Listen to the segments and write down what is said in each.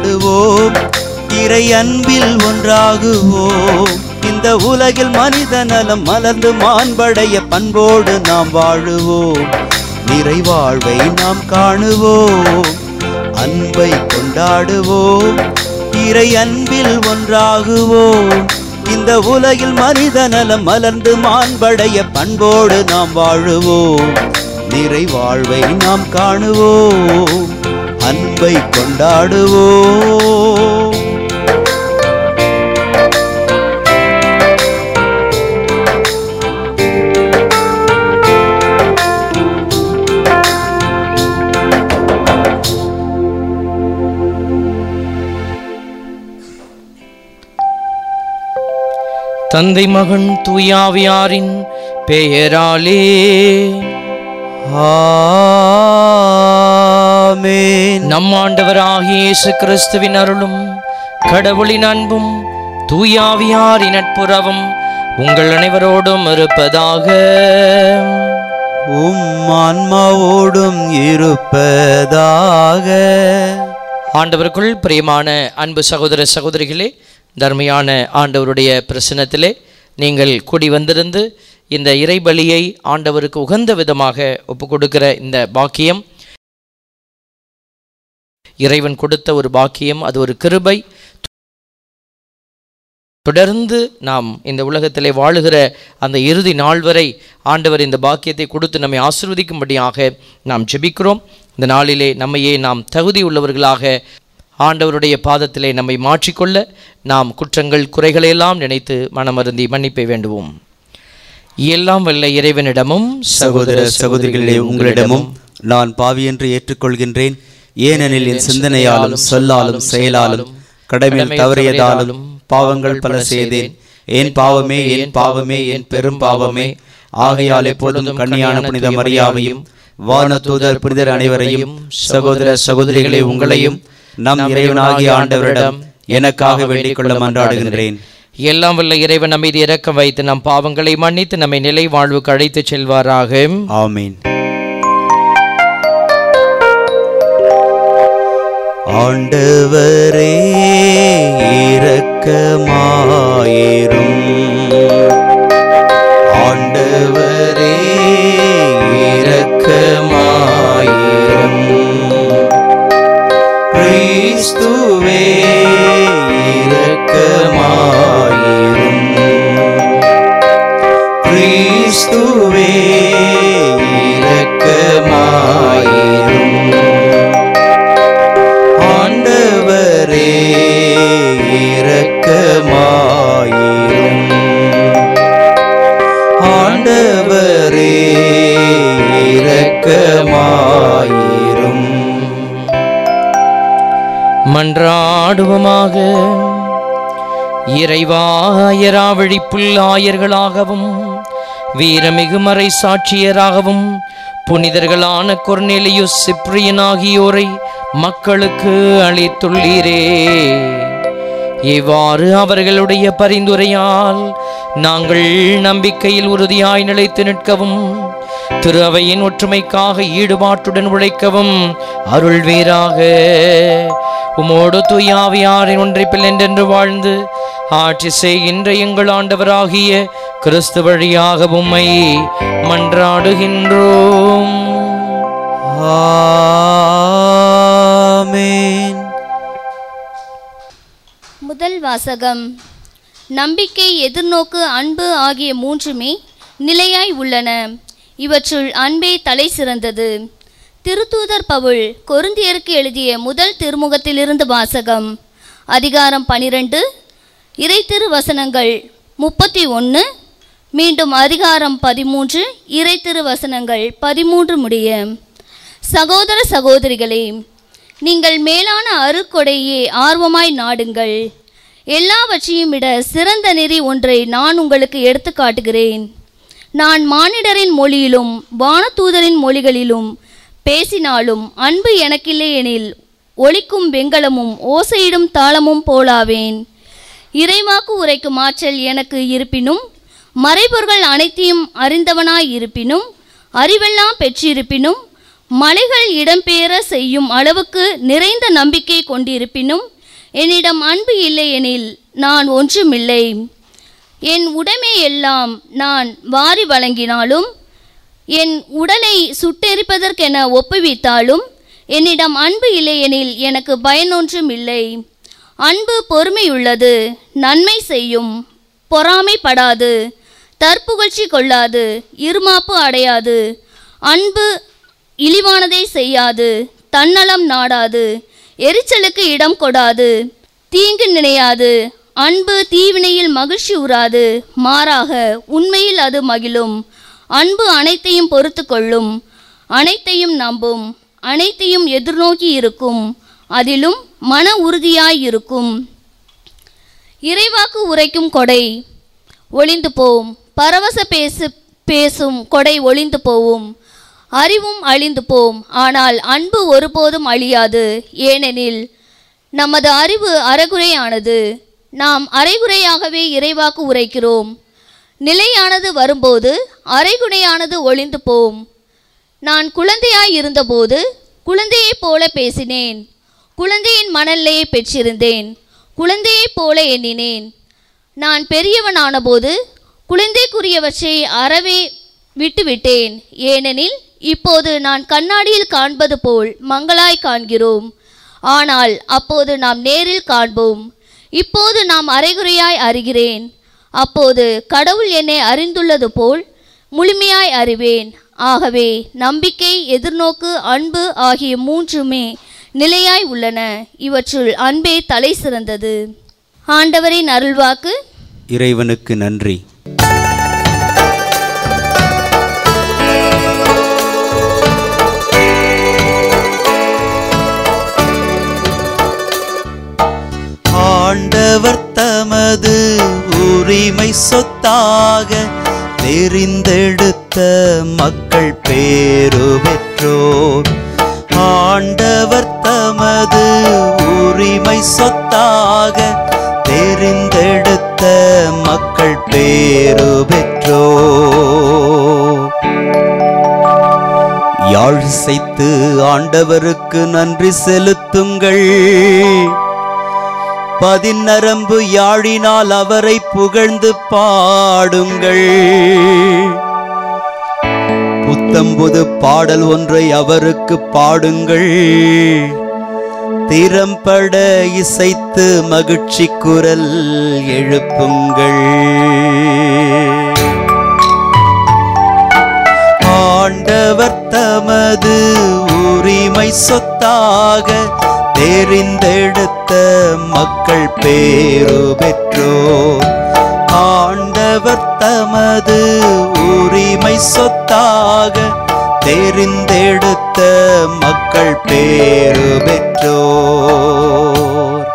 கொண்டாடுவோம், இறை அன்பில் ஒன்றாகுவோம். இந்த உலகில் மனித நலம் மலர்ந்து மாண்படைய பண்போடு நாம் வாழுவோம், நிறைவாழ்வை நாம் காணுவோம். அன்பை கொண்டாடுவோம், இறை அன்பில் ஒன்றாகுவோம். இந்த உலகில் மனித நலம் மலர்ந்து மாண்படைய பண்போடு நாம் வாழுவோம், நிறைவாழ்வை நாம் காணுவோம். அன்பை கொண்டாடுவோம். தந்தை மகன் தூயாவியாரின் பெயராலே ஆமென். நம் ஆண்டவராகிய இயேசு கிறிஸ்துவின் அருளும் கடவுளின் அன்பும் தூயாவியாரின் நட்புறவும் உங்கள் அனைவரோடும் இருப்பதாக. ஆன்மாவோடும் இருப்பதாக. ஆண்டவருக்குள் பிரியமான அன்பு சகோதர சகோதரிகளே, தர்மையான ஆண்டவருடைய பிரசன்னத்திலே நீங்கள் கூடி வந்திருந்து இந்த இறைபலியை ஆண்டவருக்கு உகந்த விதமாக ஒப்பு கொடுக்கிற இந்த பாக்கியம் இறைவன் கொடுத்த ஒரு பாக்கியம், அது ஒரு கிருபை. தொடர்ந்து நாம் இந்த உலகத்திலே வாழுகிற அந்த இறுதி நாள் வரை ஆண்டவர் இந்த பாக்கியத்தை கொடுத்து நம்மை ஆசீர்வதிக்கும்படியாக நாம் ஜெபிக்கிறோம். இந்த நாளிலே நம்மையே நாம் தகுதி உள்ளவர்களாக ஆண்டவருடைய பாதத்திலே நம்மை மாற்றிக்கொள்ள நாம் குற்றங்கள் குறைகளையெல்லாம் நினைத்து மனமருந்தி மன்னிப்பை வேண்டுவோம். எல்லாம் வல்ல இறைவனிடமும் சகோதர சகோதரிகளே, உங்களிடமும் நான் பாவி என்று ஏற்றுக்கொள்கின்றேன். ஏனெனில் என் சிந்தனையாலும் சொல்லாலும் செயலாலும் கடமையில் தவறியதாலும் பாவங்கள் பல செய்தேன். என் பாவமே, என் பாவமே, என் பெரும் பாவமே. ஆகையால் எப்போதும் கன்னியான புனித மரியாவையும் வான தூதர் புனிதர் அனைவரையும், சகோதர சகோதரிகளே உங்களையும் நம் இறைவனாகிய ஆண்டவரிடம் எனக்காக வேண்டிக் கொள்ள மன்றாடுகின்றேன். எல்லாம் வல்ல இறைவன் நம் மீது இரக்கம் வைத்து நம் பாவங்களை மன்னித்து நம்மை நிலை வாழ்வுக்கு அழைத்து செல்வாராக. ஆமீன். ஆண்டவரே இரக்கமாயிரும். ஆண்டவரே இரக்கமாயிரும். கிறிஸ்துவே இரக்கமாயிரும். கிறிஸ்துவே இரக்கமாயிரும். ஆண்டவரே இரக்கமாயிரும். ஆண்டவரே இரக்கமாயிரும். மன்றாடுவோமாக. இறைவாயராவழிப்புள் ஆயர்களாகவும் வீரமிகு மறை சாட்சியராகவும் புனிதர்களான கொர்நேலியுஸ், சிப்ரியன் ஆகியோரை மக்களுக்கு அளித்துள்ளீரே. இவ்வாறு அவர்களுடைய பரிந்துரையால் நாங்கள் நம்பிக்கையில் உறுதியாய் நிலைத்து நிற்கவும் திரு அவையின் ஒற்றுமைக்காக ஈடுபாட்டுடன் உழைக்கவும் அருள்வீராக. உமோடு தூயாவியாரின் ஒன்றிப்பில் என்றென்று வாழ்ந்து ஆட்சி செய்கின்ற எங்கள் ஆண்டவராகிய கிறிஸ்து வழியாக உம்மை மன்றாடுகின்றோம். ஆமென். முதல் வாசகம். நம்பிக்கை, எதிர்நோக்கு, அன்பு ஆகிய மூன்றுமே நிலையாய் உள்ளன. இவற்றுள் அன்பே தலை சிறந்தது. திருத்தூதர் பவுல் கொரிந்தியருக்கு எழுதிய முதல் திருமுகத்திலிருந்து வாசகம். அதிகாரம் 12, இறை திருவசனங்கள் 31, மீண்டும் அதிகாரம் 13, இறை திருவசனங்கள் 13 முடிய. சகோதர சகோதரிகளே, நீங்கள் மேலான அருட்கொடையே ஆர்வமாய் நாடுங்கள். எல்லாவற்றையும் விட சிறந்த நெறி ஒன்றை நான் உங்களுக்கு எடுத்து காட்டுகிறேன். நான் மானிடரின் மொழியிலும் வானதூதரின் மொழிகளிலும் பேசினாலும் அன்பு எனக்கில்லை எனில் ஒலிக்கும் வெண்கலமும் ஓசையிடும் தாளமும் போலாவேன். இறைவாக்கு உரைக்கும் ஆற்றல் எனக்கு இருப்பினும், மறைபொருள்கள் அனைத்தையும் அறிந்தவனாய் இருப்பினும், அறிவெல்லாம் பெற்றிருப்பினும், மலைகள் இடம்பெயர செய்யும் அளவுக்கு நிறைந்த நம்பிக்கை கொண்டிருப்பினும், என்னிடம் அன்பு இல்லையெனில் நான் ஒன்றுமில்லை. என் உடைமையெல்லாம் நான் வாரி வழங்கினாலும், என் உடலை சுட்டெரிப்பதற்கென ஒப்புவித்தாலும், என்னிடம் அன்பு இல்லையெனில் எனக்கு பயனொன்றும் இல்லை. அன்பு பொறுமையுள்ளது, நன்மை செய்யும், பொறாமைப்படாது, தற்புகழ்ச்சி கொள்ளாது, இருமாப்பு அடையாது. அன்பு இழிவானதை செய்யாது, தன்னலம் நாடாது, எரிச்சலுக்கு இடம் கொடாது, தீங்கு நினையாது. அன்பு தீவினையில் மகிழ்ச்சி உறாது, மாறாக உண்மையில் அது மகிழும். அன்பு அனைத்தையும் பொறுத்து கொள்ளும், அனைத்தையும் நம்பும், அனைத்தையும் எதிர்நோக்கி இருக்கும், அதிலும் மன உறுதியாயிருக்கும். இறைவாக்கு உரைக்கும் கொடை ஒளிந்து போம், பரவச பேசும் கொடை ஒளிந்து போவும், அறிவும் அழிந்து போம். ஆனால் அன்பு ஒருபோதும் அழியாது. ஏனெனில் நமது அறிவு அரைகுறையானது, நாம் அரைகுறையாகவே இறைவாக்கு உரைக்கிறோம். நிலையானது வரும்போது அரைகுறையானது ஒளிந்து போம். நான் குழந்தையாய் இருந்தபோது குழந்தையைப் போல பேசினேன், குழந்தையின் மனநிலையை பெற்றிருந்தேன், குழந்தையைப் போல எண்ணினேன். நான் பெரியவனானபோது குழந்தைக்குரியவற்றை அறவே விட்டுவிட்டேன். ஏனெனில் இப்போது நான் கண்ணாடியில் காண்பது போல் மங்களாய் காண்கிறோம், ஆனால் அப்போது நாம் நேரில் காண்போம். இப்போது நாம் அரைகுறையாய் அறிகிறேன், அப்போது கடவுள் என்னை அறிந்துள்ளது போல் முழுமையாய் அறிவேன். ஆகவே நம்பிக்கை, எதிர்நோக்கு, அன்பு ஆகிய மூன்றுமே நிலையாய் உள்ளன. இவற்றுள் அன்பே தலை சிறந்தது. ஆண்டவரின் அருள்வாக்கு. இறைவனுக்கு நன்றி. ஆண்டவர் தமது உரிமை சொத்தாக தெரிந்தெடுத்த மக்கள் பேறு பெற்றோர். ஆண்டவர் தமது உரிமை சொத்தாக தெரிந்தெடுத்த மக்கள் பேறு பெற்றோர். யாழ் இசைத்து ஆண்டவருக்கு நன்றி செலுத்துங்கள், பதிநரம்பு யாழினால் அவரை புகழ்ந்து பாடுங்கள். புத்தம்புது பாடல் ஒன்றை அவருக்கு பாடுங்கள், திறம்பட இசைத்து மகிழ்ச்சி குரல் எழுப்புங்கள். ஆண்டவர் தமது உரிமை சொத்தாக தெரிந்தெடுத்த மக்கள் பேறு பெற்றோர். ஆண்டவர் தமது உரிமை சொத்தாக தெரிந்தெடுத்த மக்கள் பேறு பெற்றோர்.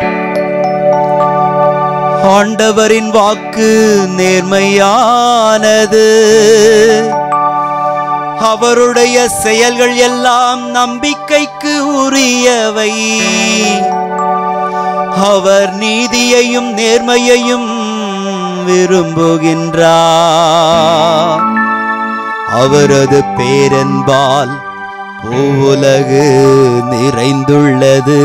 ஆண்டவரின் வாக்கு நேர்மையானது, அவருடைய செயல்கள் எல்லாம் நம்பிக்கைக்கு உரியவை. அவர் நீதியையும் நேர்மையையும் விரும்புகின்றார். அவரது பேரன்பால் பூவுலகு நிறைந்துள்ளது.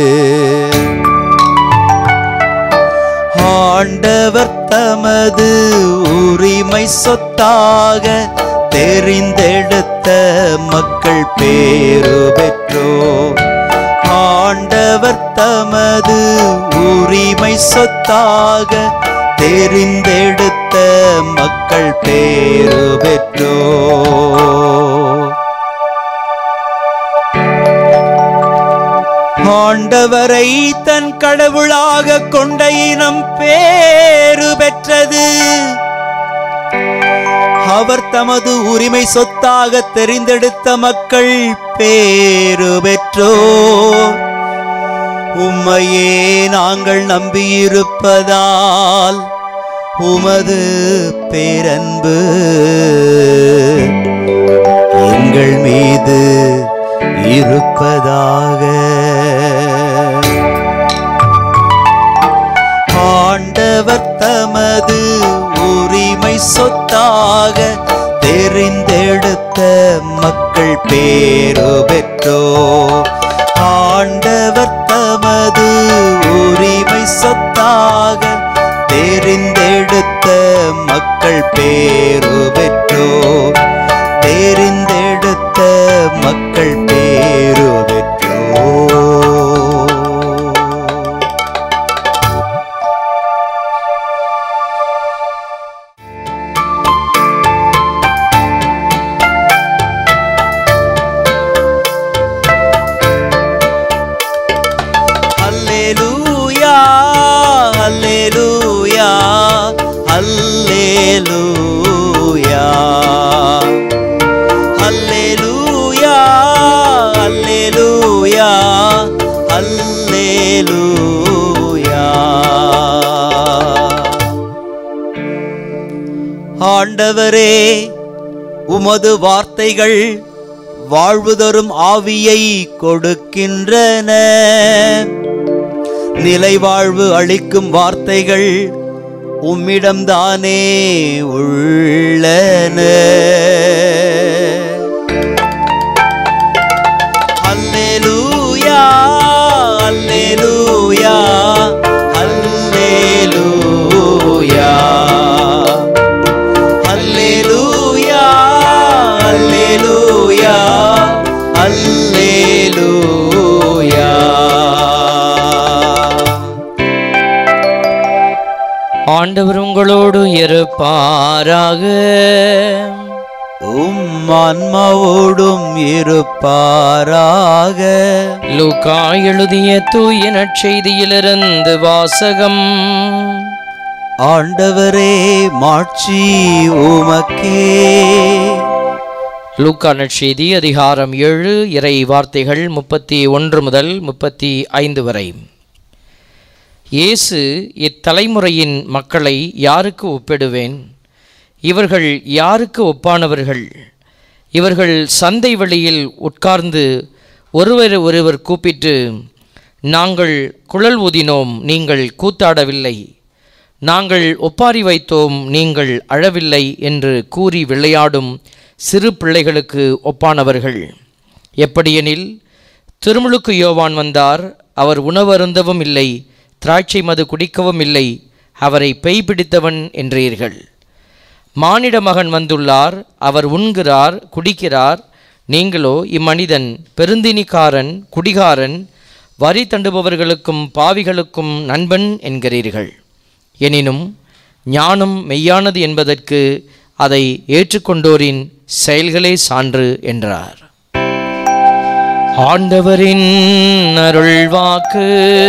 ஆண்டவர் தமது உரிமை சொத்தாக தெரிந்தெடுத்த மக்கள் பேறு பெற்றோர். ஆண்டவர் தமது உரிமை சொத்தாக தெரிந்தெடுத்த மக்கள் பேறு பெற்றோர். ஆண்டவரை தன் கடவுளாக கொண்ட இனம் பேறு பெற்றது. அவர் தமது உரிமை சொத்தாக தெரிந்தெடுத்த மக்கள் பேறு பெற்றோர். உம்மையே நாங்கள் நம்பியிருப்பதால் உமது பேரன்பு எங்கள் மீது இருப்பதாக. ஆண்டவர் தமது உரிமை சொத்தாக தெரிந்தெடுத்த மக்கள் பேறு பெற்றோர். ஆண்டவர் தமது சொத்தாக தெரிந்தெடுத்த மக்கள் பேரு பெற்றோர். தெரிந்தெடுத்த மக்கள் பேரு பெற்றோர். அல்லேலூயா அல்லேலூயா அல்லேலூயா அல்லேலூயா அல்லேலூயா அல்லேலூயா. ஆண்டவரே, உமது வார்த்தைகள் வாழ்வு தரும் ஆவியை கொடுக்கின்றன. நிலைவாழ்வு அளிக்கும் வார்த்தைகள் உம்மிடம்தானே உள்ளன. அல்லேலூயா அல்லேலூயா அல்லேலூயா அல்லேலூயா அல்லேலூயா அல்லேலூயா. ஆண்டவர் உங்களோடு இருப்பாராக. உம் ஆன்மாவோடும் இருப்பாராக. லூக்கா எழுதிய தூய நற்செய்தியிலிருந்து வாசகம். ஆண்டவரே, மாட்சி உமக்கே. லூக்கா நற்செய்தி அதிகாரம் 7 இறை வார்த்தைகள் 31 முதல் 35 வரை. இயேசு, இத்தலைமுறையின் மக்களை யாருக்கு ஒப்பிடுவேன்? இவர்கள் யாருக்கு ஒப்பானவர்கள்? இவர்கள் சந்தை வெளியில் உட்கார்ந்து ஒருவர் கூப்பிட்டு, நாங்கள் குழல் ஊதினோம், நீங்கள் கூத்தாடவில்லை, நாங்கள் ஒப்பாரி வைத்தோம், நீங்கள் அழவில்லை என்று கூறி விளையாடும் சிறு பிள்ளைகளுக்கு ஒப்பானவர்கள். எப்படியெனில், திருமுழுக்கு யோவான் வந்தார், அவர் உணவருந்தவும் இல்லை, திராட்சை மது குடிக்கவும் இல்லை, அவரை பேய் பிடித்தவன் என்றீர்கள். மானிட மகன் வந்துள்ளார், அவர் உண்கிறார் குடிக்கிறார், நீங்களோ இம்மனிதன் பெருந்தினிக்காரன், குடிகாரன், வரி தண்டுபவர்களுக்கும் பாவிகளுக்கும் நண்பன் என்கிறீர்கள். எனினும் ஞானம் மெய்யானது என்பதற்கு அதை ஏற்றுக்கொண்டோரின் செயல்களே சான்று என்றார். ஆண்டவரின் அருள்வாக்கு.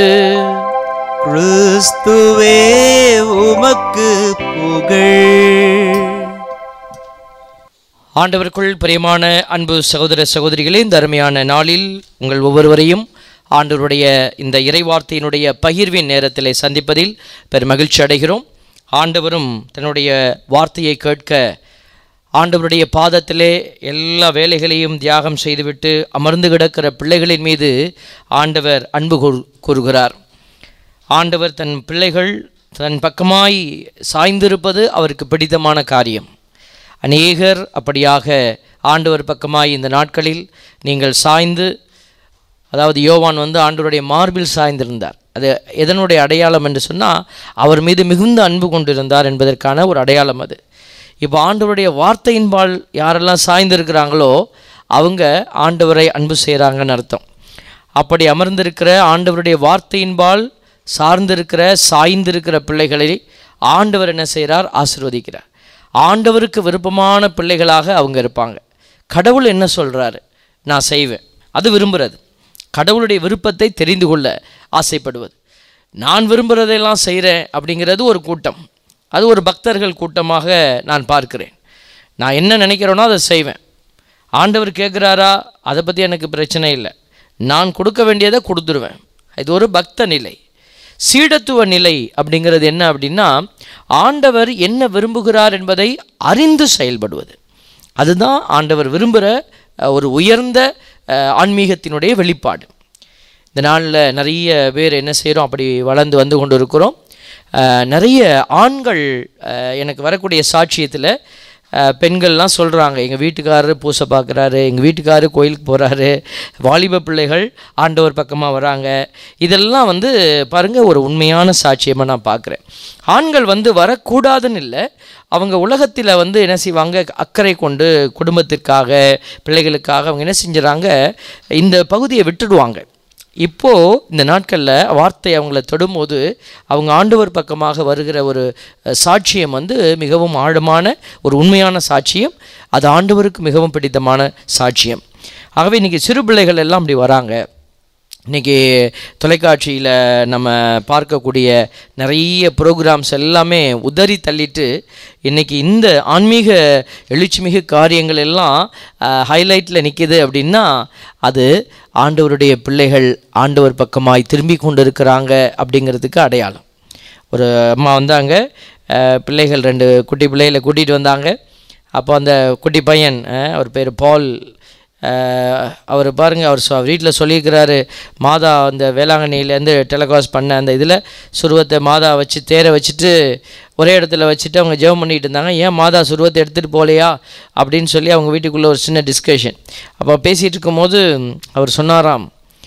கிறிஸ்துவே, உமக்கு புகழ். ஆண்டவருக்குள் பிரியமான அன்பு சகோதர சகோதரிகளே, இந்த அருமையான நாளில் உங்கள் ஒவ்வொருவரையும் ஆண்டவருடைய இந்த இறைவார்த்தையினுடைய பகிர்வின் நேரத்திலே சந்திப்பதில் பெரும் மகிழ்ச்சி அடைகிறோம். ஆண்டவரும் தன்னுடைய வார்த்தையை கேட்க ஆண்டவருடைய பாதத்திலே எல்லா வேலைகளையும் தியாகம் செய்துவிட்டு அமர்ந்து கிடக்கிற பிள்ளைகளின் மீது ஆண்டவர் அன்பு கூறுகிறார். ஆண்டவர் தன் பிள்ளைகள் தன் பக்கமாய் சாய்ந்திருப்பது அவருக்கு பிடித்தமான காரியம். அநேகர் அப்படியாக ஆண்டவர் பக்கமாய் இந்த நாட்களில் நீங்கள் சாய்ந்து, அதாவது யோவான் ஆண்டவருடைய மார்பில் சாய்ந்திருந்தார். அது எதனுடைய அடையாளம் என்று சொன்னால், அவர் மீது மிகுந்த அன்பு கொண்டிருந்தார் என்பதற்கான ஒரு அடையாளம் அது. இப்போ ஆண்டவருடைய வார்த்தையின்பால் யாரெல்லாம் சாய்ந்திருக்கிறாங்களோ அவங்க ஆண்டவரை அன்பு செய்கிறாங்கன்னு அர்த்தம். அப்படி அமர்ந்திருக்கிற ஆண்டவருடைய வார்த்தையின்பால் சார்ந்திருக்கிற சாய்ந்திருக்கிற பிள்ளைகளை ஆண்டவர் என்ன செய்கிறார்? ஆசீர்வதிக்கிறார். ஆண்டவருக்கு விருப்பமான பிள்ளைகளாக அவங்க இருப்பாங்க. கடவுள் என்ன சொல்கிறாரு நான் செய்வேன், அது விரும்புகிறது. கடவுளுடைய விருப்பத்தை தெரிந்து கொள்ள ஆசைப்படுவது. நான் விரும்புகிறதையெல்லாம் செய்கிறேன் அப்படிங்கிறது ஒரு கூட்டம், அது ஒரு பக்தர்கள் கூட்டமாக நான் பார்க்கிறேன். நான் என்ன நினைக்கிறேனோ அதை செய்வேன். ஆண்டவர் கேட்குறாரா, அதை பற்றி எனக்கு பிரச்சனை இல்லை, நான் கொடுக்க வேண்டியதை கொடுத்துருவேன். இது ஒரு பக்த நிலை. சீடத்துவ நிலை அப்படிங்கிறது என்ன அப்படின்னா, ஆண்டவர் என்ன விரும்புகிறார் என்பதை அறிந்து செயல்படுவது. அதுதான் ஆண்டவர் விரும்புகிற ஒரு உயர்ந்த ஆன்மீகத்தினுடைய வெளிப்பாடு. இந்த நாளில் நிறைய பேர் என்ன செய்கிறோம், அப்படி வளர்ந்து வந்து கொண்டு இருக்கிறோம். நிறைய ஆண்கள் எனக்கு வரக்கூடிய சாட்சியத்தில் பெண்கள்லாம் சொல்கிறாங்க, எங்கள் வீட்டுக்காரர் பூசை பார்க்குறாரு, எங்கள் வீட்டுக்காரர் கோயிலுக்கு போகிறாரு, வாலிப பிள்ளைகள் ஆண்டவர் பக்கமாக வராங்க. இதெல்லாம் வந்து பாருங்கள் ஒரு உண்மையான சாட்சியமாக நான் பார்க்குறேன். ஆண்கள் வந்து வரக்கூடாதுன்னு இல்லை, அவங்க உலகத்தில் வந்து என்ன செய்வாங்க, அக்கறை கொண்டு குடும்பத்திற்காக பிள்ளைகளுக்காக அவங்க என்ன செஞ்சுறாங்க, இந்த பகுதியை விட்டுடுவாங்க. இப்போது இந்த நாட்களில் வார்த்தை அவங்கள தொடும்போது அவங்க ஆண்டவர் பக்கமாக வருகிற ஒரு சாட்சியம் வந்து மிகவும் ஆழமான ஒரு உண்மையான சாட்சியம். அது ஆண்டவருக்கு மிகவும் பிடித்தமான சாட்சியம். ஆகவே இன்றைக்கி சிறு பிள்ளைகள் எல்லாம் அப்படி வராங்க. இன்றைக்கி தொலைக்காட்சியில் நம்ம பார்க்கக்கூடிய நிறைய ப்ரோக்ராம்ஸ் எல்லாமே உதறி தள்ளிட்டு இன்றைக்கி இந்த ஆன்மீக எழுச்சிமிகு காரியங்கள் எல்லாம் ஹைலைட்டில் நிற்கிது அப்படின்னா அது ஆண்டவருடைய பிள்ளைகள் ஆண்டவர் பக்கமாய் திரும்பி கொண்டு இருக்கிறாங்க அப்படிங்கிறதுக்கு அடையாளம். ஒரு அம்மா வந்தாங்க, பிள்ளைகள் 2 குட்டி பிள்ளைகளை கூட்டிகிட்டு வந்தாங்க. அப்போ அந்த குட்டி பையன், அவர் பேர் பால், அவர் பாருங்கள், அவர் வீட்டில் சொல்லியிருக்கிறாரு, மாதா அந்த வேளாங்கண்ணியிலேருந்து டெலகாஸ்ட் பண்ண அந்த இதில் சுருவத்தை மாதா வச்சு தேரை வச்சுட்டு ஒரே இடத்துல வச்சுட்டு அவங்க ஜெபம் பண்ணிகிட்டு இருந்தாங்க. ஏன் மாதா சுருவத்தை எடுத்துகிட்டு போகலையா அப்படின்னு சொல்லி அவங்க வீட்டுக்குள்ளே ஒரு சின்ன டிஸ்கஷன். அப்போ பேசிகிட்டு இருக்கும்போது அவர் சொன்னாராம்,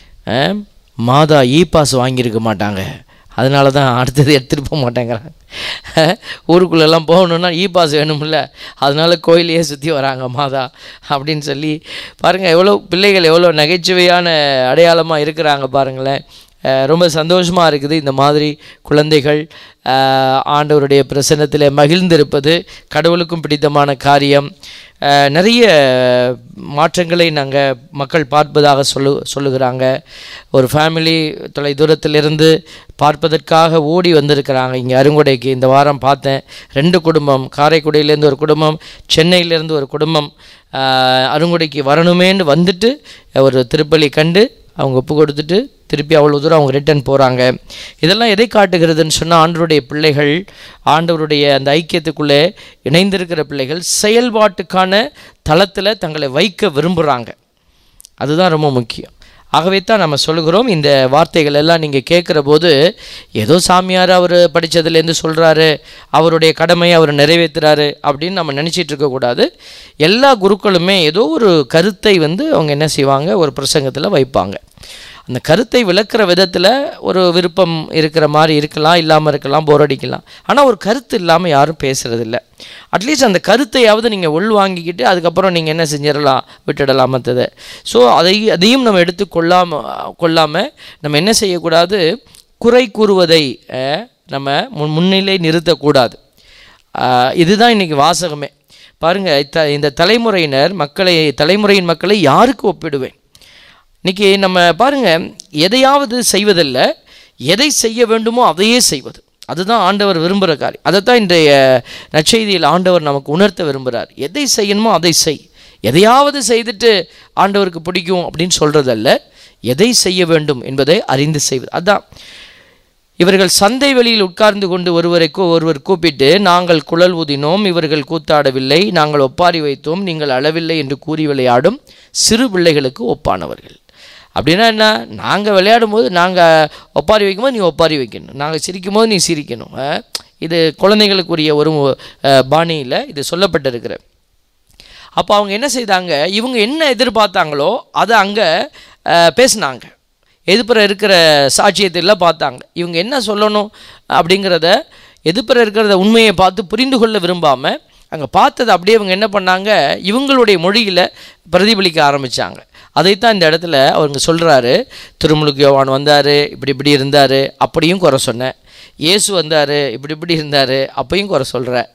மாதா பாஸ் வாங்கியிருக்க மாட்டாங்க, அதனால தான் அடுத்தது எடுத்துகிட்டு போக மாட்டேங்கிறாங்க. ஊருக்குள்ளெல்லாம் போகணுன்னா பாஸ் வேணும்ல, அதனால கோயிலையே சுற்றி வராங்க மாதா அப்படின்னு சொல்லி பாருங்கள். எவ்வளோ பிள்ளைகள் எவ்வளோ நகைச்சுவையான அடையாளமாக இருக்கிறாங்க பாருங்களேன். ரொம்ப சந்தோஷமாக இருக்குது. இந்த மாதிரி குழந்தைகள் ஆண்டவருடைய பிரசன்னத்தில் மகிழ்ந்திருப்பது கடவுளுக்கும் பிடித்தமான காரியம். நிறைய மாற்றங்களை நாங்கள் மக்கள் பார்ப்பதாக சொல்லுகிறாங்க. ஒரு ஃபேமிலி தொலை தூரத்திலிருந்து பார்ப்பதற்காக ஓடி வந்திருக்கிறாங்க இங்கே அருங்கொடைக்கு. இந்த வாரம் பார்த்தேன், 2 குடும்பம், காரைக்குடியிலேருந்து ஒரு குடும்பம், சென்னையிலேருந்து ஒரு குடும்பம் அருங்கொடைக்கு வரணுமேன்னு வந்துட்டு ஒரு திருப்பலி கண்டு அவங்க ஒப்பு கொடுத்துட்டு திருப்பி அவ்வளோ தூரம் அவங்க ரிட்டர்ன் போகிறாங்க. இதெல்லாம் எதை காட்டுகிறதுன்னு சொன்னால், ஆண்டவருடைய பிள்ளைகள் ஆண்டவருடைய அந்த ஐக்கியத்துக்குள்ளே இணைந்திருக்கிற பிள்ளைகள் செயல்பாட்டுக்கான தளத்தில் தங்களை வைக்க விரும்புகிறாங்க. அதுதான் ரொம்ப முக்கியம். ஆகவே தான் நம்ம சொல்லுகிறோம், இந்த வார்த்தைகள் எல்லாம் நீங்கள் கேட்குற போது ஏதோ சாமியார் அவர் படித்ததுலேருந்து சொல்கிறாரு, அவருடைய கடமையை அவர் நிறைவேற்றுறாரு அப்படின்னு நம்ம நினச்சிட்டு இருக்கக்கூடாது. எல்லா குருக்களுமே ஏதோ ஒரு கருத்தை வந்து அவங்க என்ன செய்வாங்க, ஒரு பிரசங்கத்தில் வைப்பாங்க. அந்த கருத்தை விளக்குற விதத்தில் ஒரு விருப்பம் இருக்கிற மாதிரி இருக்கலாம், இல்லாமல் இருக்கலாம், போர் அடிக்கலாம். ஆனால் ஒரு கருத்து இல்லாமல் யாரும் பேசுகிறதில்ல. அட்லீஸ்ட் அந்த கருத்தையாவது நீங்கள் உள்வாங்கிக்கிட்டு அதுக்கப்புறம் நீங்கள் என்ன செஞ்சிடலாம், விட்டுடலாம் மற்றது. ஸோ அதையும் நம்ம எடுத்து கொள்ளாமல் நம்ம என்ன செய்யக்கூடாது, குறை கூறுவதை நம்ம முன்னிலை நிறுத்தக்கூடாது. இதுதான் இன்றைக்கி வாசகமே. பாருங்கள், இந்த தலைமுறையின் மக்களை யாருக்கு ஒப்பிடுவேன்? இன்றைக்கி நம்ம பாருங்கள், எதையாவது செய்வதில்ல, எதை செய்ய வேண்டுமோ அதையே செய்வது, அதுதான் ஆண்டவர் விரும்புகிற காரியம். அதைத்தான் இன்றைய நற்செய்தியில் ஆண்டவர் நமக்கு உணர்த்த விரும்புகிறார். எதை செய்யணுமோ அதை செய். எதையாவது செய்துட்டு ஆண்டவருக்கு பிடிக்கும் அப்படின்னு சொல்கிறதல்ல, எதை செய்ய வேண்டும் என்பதை அறிந்து செய்வது. அதுதான். இவர்கள் சந்தை வெளியில் உட்கார்ந்து கொண்டு ஒருவர் கூப்பிட்டு, நாங்கள் குழல் ஊதினோம், இவர்கள் கூத்தாடவில்லை, நாங்கள் ஒப்பாரி வைத்தோம், நீங்கள் அளவில்லை என்று கூறி விளையாடும் சிறு பிள்ளைகளுக்கு ஒப்பானவர்கள். அப்படின்னா என்ன? நாங்கள் விளையாடும் போது நாங்கள் ஒப்பாரி வைக்கும்போது நீ ஒப்பாரி வைக்கணும், நாங்கள் சிரிக்கும் போது நீ சிரிக்கணும். இது குழந்தைகளுக்குரிய ஒரு பாணியில் இது சொல்லப்பட்டிருக்கிற. அப்போ அவங்க என்ன செய்தாங்க, இவங்க என்ன எதிர்பார்த்தாங்களோ அதை அங்கே பேசினாங்க. எதிர்ப்புற இருக்கிற சாட்சியத்தெல்லாம் பார்த்தாங்க. இவங்க என்ன சொல்லணும் அப்படிங்கிறத, எதிர்ப்புற இருக்கிறத உண்மையை பார்த்து புரிந்து கொள்ள விரும்பாமல் அங்கே பார்த்தது அப்படியே இவங்க என்ன பண்ணாங்க, இவங்களுடைய மொழியில் பிரதிபலிக்க ஆரம்பித்தாங்க. அதைத்தான் இந்த இடத்துல அவங்க சொல்கிறாரு, திருமுழுக்கு யோவான் வந்தார், இப்படி இருந்தார், அப்படியும் குறை சொன்னேன். இயேசு வந்தார், இப்படி இருந்தார், அப்பையும் குறை சொல்கிறேன்.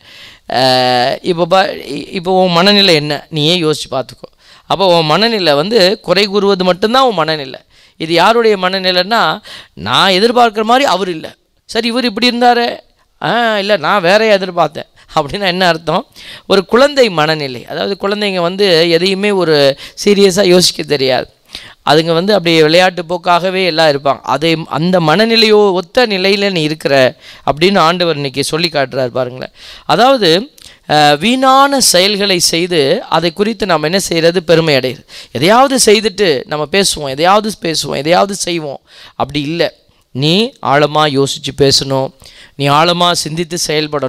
இப்போ உன் மனநிலை என்ன, நீயே யோசித்து பார்த்துக்கோ. அப்போ உன் மனநிலை வந்து குறை கூறுவது மட்டும்தான் உன் மனநிலை. இது யாருடைய மனநிலைன்னா, நான் எதிர்பார்க்குற மாதிரி அவர் இல்லை, சரி இவர் இப்படி இருந்தார், இல்லை நான் வேறையா எதிர்பார்த்தேன் அப்படின்னா என்ன அர்த்தம்? ஒரு குழந்தை மனநிலை. அதாவது குழந்தைங்க வந்து எதையுமே ஒரு சீரியஸாக யோசிக்க தெரியாது. அதுங்க வந்து அப்படியே விளையாட்டு போக்காகவே எல்லாம் இருப்பாங்க. அந்த மனநிலையோ ஒத்த நிலையில் நீ இருக்கிற அப்படின்னு ஆண்டவர் இன்னைக்கு சொல்லி காட்டுறாரு பாருங்களேன். அதாவது வீணான செயல்களை செய்து அதை குறித்து நாம் என்ன செய்கிறது, பெருமை அடையுது. எதையாவது செய்துட்டு நம்ம பேசுவோம், எதையாவது செய்வோம். அப்படி இல்லை. நீ ஆழமாக யோசித்து பேசணும், நீ ஆழமாக சிந்தித்து செயல்படணும்.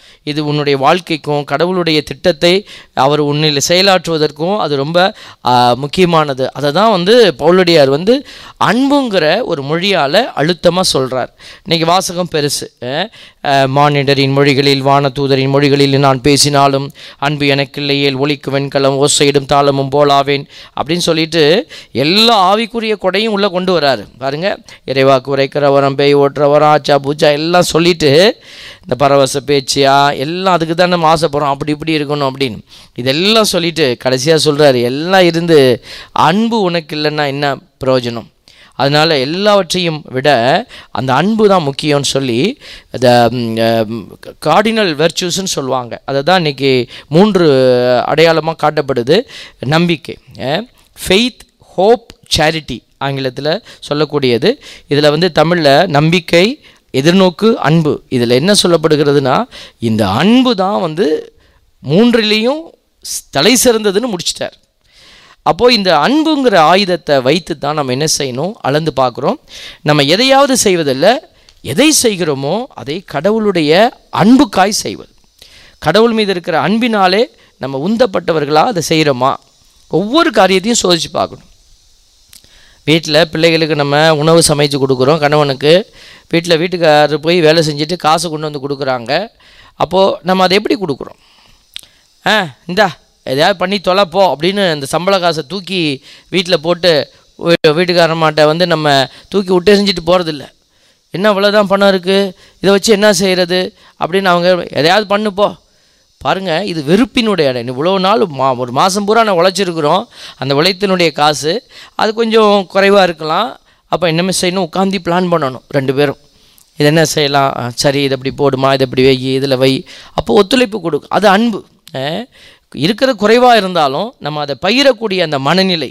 இது உன்னுடைய வாழ்க்கைக்கும் கடவுளுடைய திட்டத்தை அவர் உன்னில் செயலாற்றுவதற்கும் அது ரொம்ப முக்கியமானது. அதை தான் பவுலடியார் அன்புங்கிற ஒரு மொழியால் அழுத்தமாக சொல்கிறார். இன்றைக்கி வாசகம் பெருசு. மானிடரின் மொழிகளில் வானதூதரின் மொழிகளில் நான் பேசினாலும் அன்பு எனக்கில்லையேல் ஒலிக்கு வெண்கலம் ஓசையிடும் தாளமும் போலாவேன் அப்படின்னு சொல்லிட்டு எல்லா ஆவிக்குரிய கொடையும் உள்ளே கொண்டு வராரு பாருங்க. இறைவாக்கு உரைக்கிறவரம், பேய் ஓட்டுறவரம், ஆச்சா பூச்சா எல்லாம் சொல்லிட்டு இந்த பரவச பேச்சியா எல்லாம் அதுக்கு தான் நம்ம ஆசைப்படுறோம், அப்படி இப்படி இருக்கணும் அப்படின்னு இதெல்லாம் சொல்லிட்டு கடைசியாக சொல்கிறாரு, எல்லாம் இருந்து அன்பு உனக்கு இல்லைன்னா என்ன பிரயோஜனம்? அதனால் எல்லாவற்றையும் விட அந்த அன்பு தான் முக்கியம்னு சொல்லி இந்த கார்டினல் வெர்ச்சூஸ்ன்னு சொல்லுவாங்க. அதை தான் இன்றைக்கி 3 அடையாளமாக காட்டப்படுது. நம்பிக்கை, ஃபெய்த், ஹோப், சேரிட்டி ஆங்கிலத்தில் சொல்லக்கூடியது. இதில் தமிழில் நம்பிக்கை, எதிர்நோக்கு, அன்பு. இதில் என்ன சொல்லப்படுகிறதுனா இந்த அன்பு தான் 3லேயும் தலை சிறந்ததுன்னு முடிச்சிட்டார். அப்போது இந்த அன்புங்கிற ஆயுதத்தை வைத்து தான் நம்ம என்ன செய்யணும், அளந்து பார்க்குறோம். நம்ம எதையாவது செய்வதில்லை, எதை செய்கிறோமோ அதை கடவுளுடைய அன்புக்காய் செய்வது. கடவுள் மீது இருக்கிற அன்பினாலே நம்ம உந்தப்பட்டவர்களாக அதை செய்கிறோமா, ஒவ்வொரு காரியத்தையும் சோதித்து பார்க்கணும். வீட்டில் பிள்ளைகளுக்கு நம்ம உணவு சமைச்சு கொடுக்குறோம், கணவனுக்கு வீட்டுக்காரர் போய் வேலை செஞ்சுட்டு காசு கொண்டு கொடுக்குறாங்க. அப்போது நம்ம அதை எப்படி கொடுக்குறோம்? இந்தா எதையாவது பண்ணி தொலைப்போ அப்படின்னு இந்த சம்பள காசை தூக்கி வீட்டில் போட்டு வீட்டுக்காரமாட்ட நம்ம தூக்கி விட்டு செஞ்சுட்டு போகிறதில்ல. என்ன இவ்வளோதான் பணம் இருக்குது, இதை வச்சு என்ன செய்கிறது அப்படின்னு அவங்க எதையாவது பண்ணுப்போ. பாருங்கள், இது வெறுப்பினுடைய இடம். இவ்வளோ நாள் ஒரு மாதம் பூரா நான் உழைச்சிருக்கிறோம், அந்த உழைத்தினுடைய காசு அது கொஞ்சம் குறைவாக இருக்கலாம். அப்போ என்னமே செய்யணும், உட்காந்து பிளான் பண்ணணும் 2 பேரும். இது என்ன செய்யலாம், சரி இதை இப்படி போடுமா, இதை இப்படி வை, இதில் வை. அப்போ ஒத்துழைப்பு கொடுக்கும். அது அன்பு. இருக்கிற குறைவாக இருந்தாலும் நம்ம அதை பகிரக்கூடிய அந்த மனநிலை.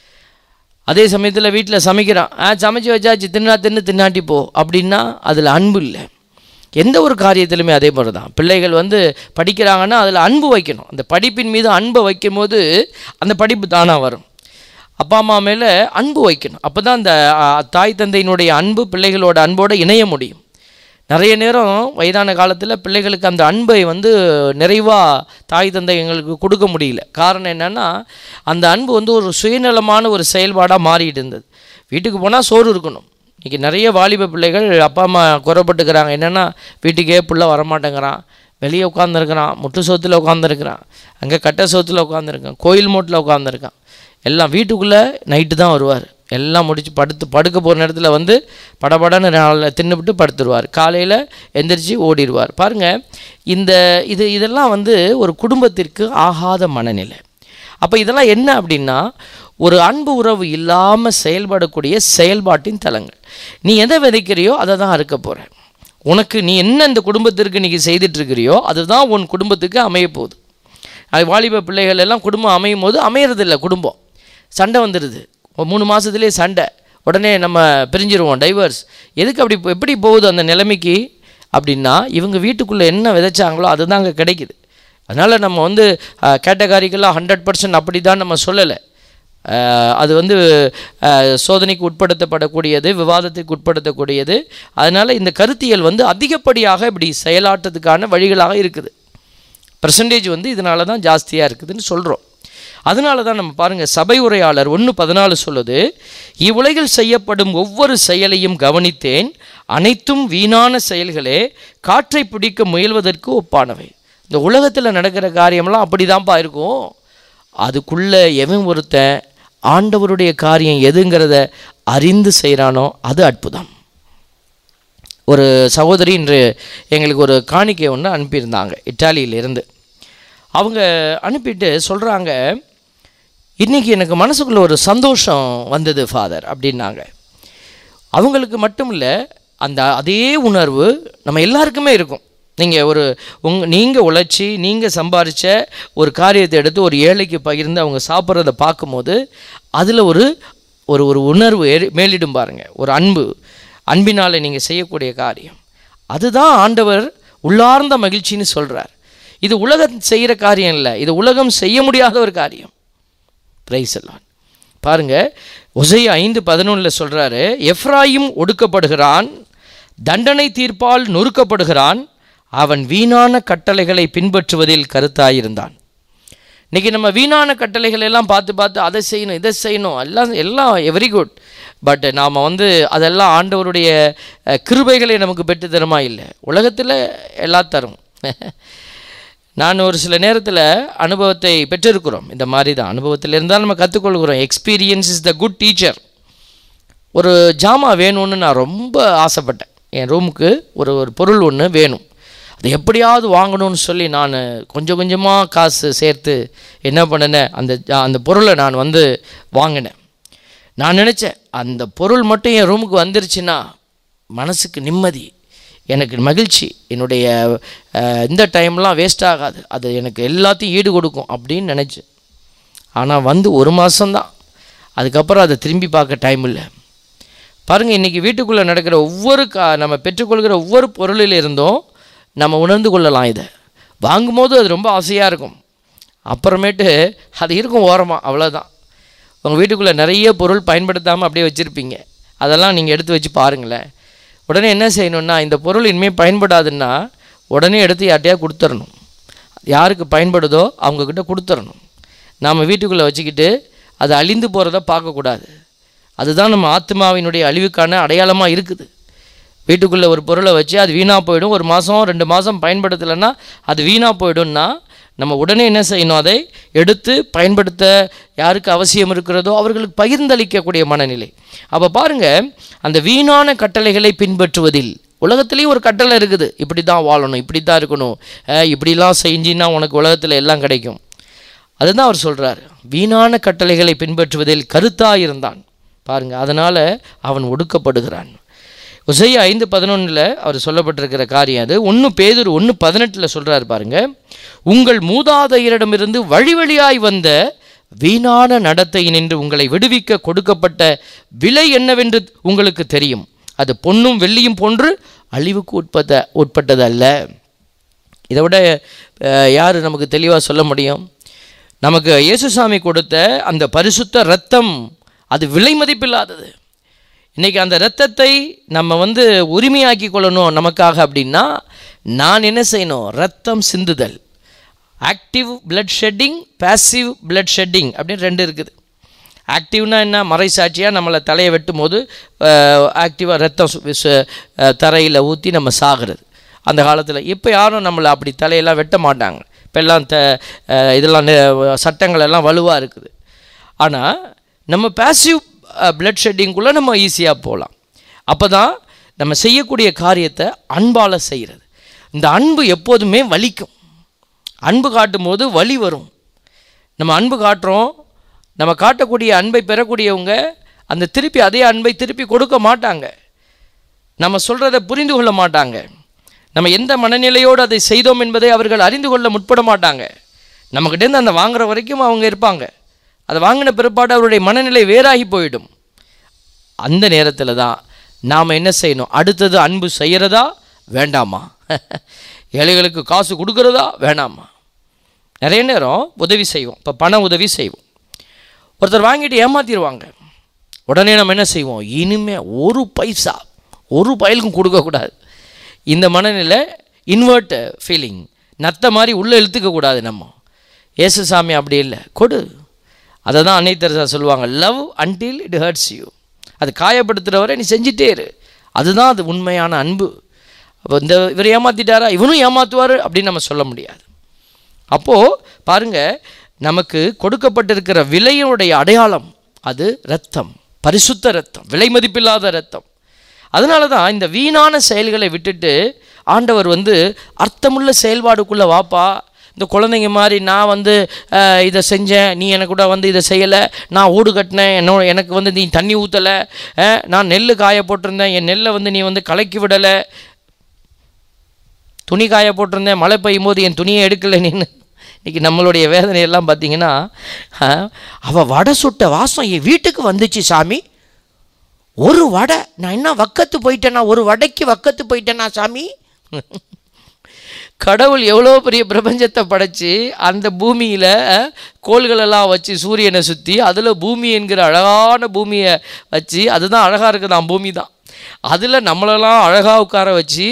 அதே சமயத்தில் வீட்டில் சமைக்கிறான், சமைச்சு வச்சாச்சு, தின்னாட்டி போ அப்படின்னா அதில் அன்பு இல்லை. எந்த ஒரு காரியத்திலுமே அதே மாதிரி தான். பிள்ளைகள் படிக்கிறாங்கன்னா அதில் அன்பு வைக்கணும். அந்த படிப்பின் மீது அன்பை வைக்கும் போது அந்த படிப்பு தானாக வரும். அப்பா அம்மா மேலே அன்பு வைக்கணும். அப்போ தான் அந்த தாய் தந்தையினுடைய அன்பு பிள்ளைகளோட அன்போடு இணைய முடியும். நிறைய நேரம் வயதான காலத்தில் பிள்ளைகளுக்கு அந்த அன்பை நிறைவாக தாய் தந்தை எங்களுக்கு கொடுக்க முடியல. காரணம் என்னென்னா அந்த அன்பு ஒரு சுயநலமான ஒரு செயல்பாடாக மாறிட்டு இருந்தது. வீட்டுக்கு போனால் சோறு இருக்கணும். இன்றைக்கி நிறைய வாலிப பிள்ளைகள் அப்பா அம்மா குறைப்பட்டுக்கிறாங்க. என்னென்னா வீட்டுக்கே புள்ள வரமாட்டேங்கிறான், வெளியே உட்காந்துருக்கிறான், முட்டு சோத்தில் உட்காந்துருக்கிறான், அங்கே கட்டை சோத்தில் உட்காந்துருக்கான், கோயில் மூட்டில் உட்காந்துருக்கான். எல்லாம் வீட்டுக்குள்ளே நைட்டு தான் வருவார். எல்லாம் முடித்து படுக்க போகிற நேரத்தில் படபடன்னு தின்னுபிட்டு படுத்துருவார். காலையில் எந்திரிச்சு ஓடிடுவார். பாருங்கள், இதெல்லாம் ஒரு குடும்பத்திற்கு ஆகாத மனநிலை. அப்போ இதெல்லாம் என்ன அப்படின்னா ஒரு அன்பு உறவு இல்லாமல் செயல்படக்கூடிய செயல்பாட்டின் தலங்கள். நீ எதை விதைக்கிறியோ அதை தான் அறுக்க போகிற. உனக்கு நீ என்ன இந்த குடும்பத்திற்கு இன்றைக்கி செய்துட்ருக்கிறியோ அதுதான் உன் குடும்பத்துக்கு அமைய போகுது. அது வாலிப பிள்ளைகள் எல்லாம் குடும்பம் அமையும் போது அமையறதில்லை. குடும்பம் சண்டை வந்துடுது. 3 மாதத்துலேயே சண்டை, உடனே நம்ம பிரிஞ்சிருவோம், டைவர்ஸ். எதுக்கு அப்படி எப்படி போகுது அந்த நிலைமைக்கு அப்படின்னா இவங்க வீட்டுக்குள்ளே என்ன விதைச்சாங்களோ அதுதான் அங்கே கிடைக்குது. அதனால் நம்ம கேட்டகாரிக்கெல்லாம் 100% அப்படி தான் நம்ம சொல்லலை. அது சோதனைக்கு உட்படுத்தப்படக்கூடியது, விவாதத்துக்கு உட்படுத்தக்கூடியது. அதனால் இந்த கருத்தியல் அதிகப்படியாக இப்படி செயலாற்றத்துக்கான வழிகளாக இருக்குது. பெர்சன்டேஜ் இதனால தான் ஜாஸ்தியாக இருக்குதுன்னு சொல்கிறோம். அதனால தான் நம்ம பாருங்கள், சபை உரையாளர் 1:14 சொல்லுது, இவ்வுலகில் செய்யப்படும் ஒவ்வொரு செயலையும் கவனித்தேன், அனைத்தும் வீணான செயல்களே, காற்றை பிடிக்க முயல்வதற்கு ஒப்பானவை. இந்த உலகத்தில் நடக்கிற காரியம்லாம் அப்படி தான்ப்பா இருக்கும். அதுக்குள்ளே எவன் ஒருத்தன் ஆண்டவருடைய காரியம் எதுங்கிறத அறிந்து செய்கிறானோ அது அற்புதம். ஒரு சகோதரி இன்று எங்களுக்கு ஒரு காணிக்கை ஒன்று அனுப்பியிருந்தாங்க இட்டாலியிலிருந்து. அவங்க அனுப்பிட்டு சொல்கிறாங்க, இன்றைக்கி எனக்கு மனசுக்குள்ளே ஒரு சந்தோஷம் வந்தது ஃபாதர் அப்படின்னாங்க. அவங்களுக்கு மட்டும் இல்லை, அதே உணர்வு நம்ம எல்லாருக்குமே இருக்கும். நீங்கள் உழைச்சி நீங்கள் சம்பாதிச்ச ஒரு காரியத்தை எடுத்து ஒரு ஏழைக்கு பகிர்ந்து அவங்க சாப்பிட்றத பார்க்கும்போது அதில் ஒரு ஒரு உணர்வு மேலிடும் பாருங்கள். ஒரு அன்பினால் நீங்கள் செய்யக்கூடிய காரியம் அதுதான் ஆண்டவர் உள்ளார்ந்த மகிழ்ச்சின்னு சொல்கிறார். இது உலகம் செய்கிற காரியம் இல்லை, இது உலகம் செய்ய முடியாத ஒரு காரியம். பிரைஸ் எல்லாம் பாருங்கள், ஓசையா 5:11 சொல்கிறாரு, எப்ராயிம் ஒடுக்கப்படுகிறான், தண்டனை தீர்ப்பால் நொறுக்கப்படுகிறான், அவன் வீணான கட்டளைகளை பின்பற்றுவதில் கருத்தாயிருந்தான். இன்றைக்கி நம்ம வீணான கட்டளைகள் எல்லாம் பார்த்து அதை செய்யணும் இதை செய்யணும் எல்லாம் வெரி குட். பட் நாம் அதெல்லாம் ஆண்டவருடைய கிருபைகளை நமக்கு பெற்றுத்தருமா இல்லை, உலகத்தில் எல்லாம் தரும். நான் ஒரு சில நேரத்தில் அனுபவத்தை பெற்றிருக்கிறோம். இந்த மாதிரி தான் அனுபவத்தில் இருந்தால் நம்ம கற்றுக்கொள்கிறோம். Experience is the good teacher. ஒரு ஜாமா வேணும்னு நான் ரொம்ப ஆசைப்பட்டேன். என் ரூமுக்கு ஒரு பொருள் ஒன்று வேணும், அது எப்படியாவது வாங்கணும்னு சொல்லி நான் கொஞ்சம் கொஞ்சமாக காசு சேர்த்து என்ன பண்ணினேன், அந்த பொருளை நான் வாங்கினேன். நான் நினச்சேன் அந்த பொருள் மட்டும் என் ரூமுக்கு வந்துருச்சுன்னா மனசுக்கு நிம்மதி, எனக்கு மகிழ்ச்சி, என்னுடைய இந்த டைம்லாம் வேஸ்ட் ஆகாது, அது எனக்கு எல்லாத்தையும் ஈடு கொடுக்கும் அப்படின்னு நினச்சேன். ஆனால் ஒரு மாதம்தான், அதுக்கப்புறம் அதை திரும்பி பார்க்க டைம் இல்லை. பாருங்கள், இன்றைக்கி வீட்டுக்குள்ளே நடக்கிற நம்ம பெற்றுக்கொள்கிற ஒவ்வொரு பொருளில் இருந்தும் நம்ம உணர்ந்து கொள்ளலாம். இதை வாங்கும்போது அது ரொம்ப ஆசையாக இருக்கும், அப்புறமேட்டு அது இருக்கும் ஓரமாக, அவ்வளோதான். உங்கள் வீட்டுக்குள்ளே நிறைய பொருள் பயன்படுத்தாமல் அப்படியே வச்சுருப்பீங்க, அதெல்லாம் நீங்கள் எடுத்து வச்சு பாருங்களேன். உடனே என்ன செய்யணுன்னா, இந்த பொருள் இனிமேல் பயன்படாதுன்னா உடனே எடுத்து யார்ட்டையாக கொடுத்துடணும். யாருக்கு பயன்படுதோ அவங்கக்கிட்ட கொடுத்துடணும். நாம் வீட்டுக்குள்ளே வச்சுக்கிட்டு அது அழிந்து போகிறத பார்க்கக்கூடாது. அதுதான் நம்ம ஆத்மாவினுடைய அழிவுக்கான அடையாளமாக இருக்குது. வீட்டுக்குள்ளே ஒரு பொருளை வச்சு அது வீணாக போயிடும், 1 மாதம் 2 மாதம் பயன்படுத்தலைன்னா அது வீணாக போயிடும்னா நம்ம உடனே என்ன செய்யணும், அதை எடுத்து பயன்படுத்த யாருக்கு அவசியம் இருக்கிறதோ அவர்களுக்கு பகிர்ந்தளிக்கக்கூடிய மனநிலை. அப்போ பாருங்கள், அந்த வீணான கட்டளைகளை பின்பற்றுவதில் உலகத்துலேயும் ஒரு கட்டளை இருக்குது, இப்படி தான் வாழணும், இப்படி தான் இருக்கணும், இப்படிலாம் செஞ்சின்னா உனக்கு உலகத்தில் எல்லாம் கிடைக்கும். அதுதான் அவர் சொல்கிறார், வீணான கட்டளைகளை பின்பற்றுவதில் கருத்தாக இருந்தான். பாருங்கள், அதனால் அவன் ஒடுக்கப்படுகிறான். உசையா 5:11 அவர் சொல்லப்பட்டிருக்கிற காரியம் அது. 1 பேதுரு 1:18 சொல்கிறார் பாருங்கள், உங்கள் மூதாதையரிடமிருந்து வழி வழியாய் வந்த வீணான நடத்தையினின்று உங்களை விடுவிக்க கொடுக்கப்பட்ட விலை என்னவென்று உங்களுக்கு தெரியும். அது பொன்னும் வெள்ளியும் போன்று அழிவுக்கு உட்பட்டது அல்ல. இதை விட யார் நமக்கு தெளிவாக சொல்ல முடியும்? நமக்கு இயேசுசாமி கொடுத்த அந்த பரிசுத்த இரத்தம் அது விலை மதிப்பில்லாதது. இன்றைக்கி அந்த இரத்தத்தை நம்ம உரிமையாக்கி கொள்ளணும் நமக்காக அப்படின்னா நான் என்ன செய்யணும்? இரத்தம் சிந்துதல். Active blood shedding, passive blood shedding அப்படின்னு 2 இருக்குது. ஆக்டிவ்னா என்ன? மறைசாட்சியாக நம்மளை தலையை வெட்டும் போது ஆக்டிவாக ரத்தம் தரையில் ஊற்றி நம்ம சாகிறது. அந்த காலத்தில் இப்போ யாரும் நம்மளை அப்படி தலையெல்லாம் வெட்ட மாட்டாங்க. இப்போ எல்லாம் இதெல்லாம் சட்டங்கள் எல்லாம் வலுவாக இருக்குது. ஆனால் நம்ம பேசிவ் பிளட் ஷெட்டிங்குள்ளே நம்ம ஈஸியாக போகலாம். அப்போ தான் நம்ம செய்யக்கூடிய காரியத்தை அன்பால் செய்கிறது. இந்த அன்பு எப்போதுமே வலிக்கும். அன்பு காட்டும் போது வலி வரும். நம்ம அன்பு காட்டுறோம், நம்ம காட்டக்கூடிய அன்பை பெறக்கூடியவங்க அந்த திருப்பி அதே அன்பை திருப்பி கொடுக்க மாட்டாங்க. நம்ம சொல்கிறத புரிந்து கொள்ள மாட்டாங்க. நம்ம எந்த மனநிலையோடு அதை செய்தோம் என்பதை அவர்கள் அறிந்து கொள்ள முற்பட மாட்டாங்க. நம்மக்கிட்டேருந்து அந்த வாங்குகிற வரைக்கும் அவங்க இருப்பாங்க. அதை வாங்கின பிற்பாடு அவருடைய மனநிலை வேறாகி போயிடும். அந்த நேரத்தில் தான் நாம் என்ன செய்யணும்? அடுத்தது அன்பு செய்கிறதா வேண்டாமா? ஏழைகளுக்கு காசு கொடுக்குறதா வேண்டாமா? நிறைய நேரம் உதவி செய்வோம். இப்போ பண உதவி செய்வோம், ஒருத்தர் வாங்கிட்டு ஏமாற்றிடுவாங்க. உடனே நம்ம என்ன செய்வோம்? இனிமேல் ஒரு பைசா ஒரு பயலுக்கும் கொடுக்கக்கூடாது. இந்த மனநிலை இன்வெர்ட் ஃபீலிங், நத்த மாதிரி உள்ளே இழுத்துக்கக்கூடாது. நம்ம இயேசுசாமி அப்படி இல்லை, கொடு. அதை தான் அன்னை தெரசா சொல்லுவாங்க, love until it hurts you. அது காயப்படுத்துகிற வரை நீ செஞ்சிட்டே இரு. அதுதான் அது உண்மையான அன்பு. அப்போ இவர் ஏமாற்றிட்டாரா, இவனும் ஏமாற்றுவார் அப்படின்னு நம்ம சொல்ல முடியாது. அப்போது பாருங்கள், நமக்கு கொடுக்கப்பட்டிருக்கிற விலையினுடைய அடையாளம் அது இரத்தம், பரிசுத்த இரத்தம், விலை மதிப்பில்லாத இரத்தம். அதனால தான் இந்த வீணான செயல்களை விட்டுட்டு ஆண்டவர் அர்த்தமுள்ள செயல்பாடுக்குள்ளே வாப்பா. இந்த குழந்தைங்க மாதிரி நான் இதை செஞ்சேன், நீ எனக்கு கூட இதை செய்யலை, நான் ஓடு கட்டினேன், எனக்கு நீ தண்ணி ஊற்றலை, நான் நெல் காய போட்டிருந்தேன், என் நெல்லை நீ கலக்கி விடலை, துணி காய போட்டிருந்தேன், மழை பெய்யும் போது என் துணியை எடுக்கலை நீன்னு. இன்றைக்கி நம்மளுடைய வேதனையெல்லாம் பார்த்திங்கன்னா, அவள் வடை சுட்ட வாசம் என் வீட்டுக்கு வந்துச்சு சாமி, ஒரு வடை, நான் என்ன வக்கத்து போயிட்டேனா, ஒரு வடைக்கு வக்கத்து போயிட்டேனா சாமி. கடவுள் எவ்வளோ பெரிய பிரபஞ்சத்தை படைச்சி அந்த பூமியில் கோள்களெல்லாம் வச்சு சூரியனை சுற்றி அதில் பூமி என்கிற அழகான பூமியை வச்சு, அதுதான் அழகாக இருக்குதான் பூமி தான், அதில் நம்மளெல்லாம் அழகாக உட்கார வச்சு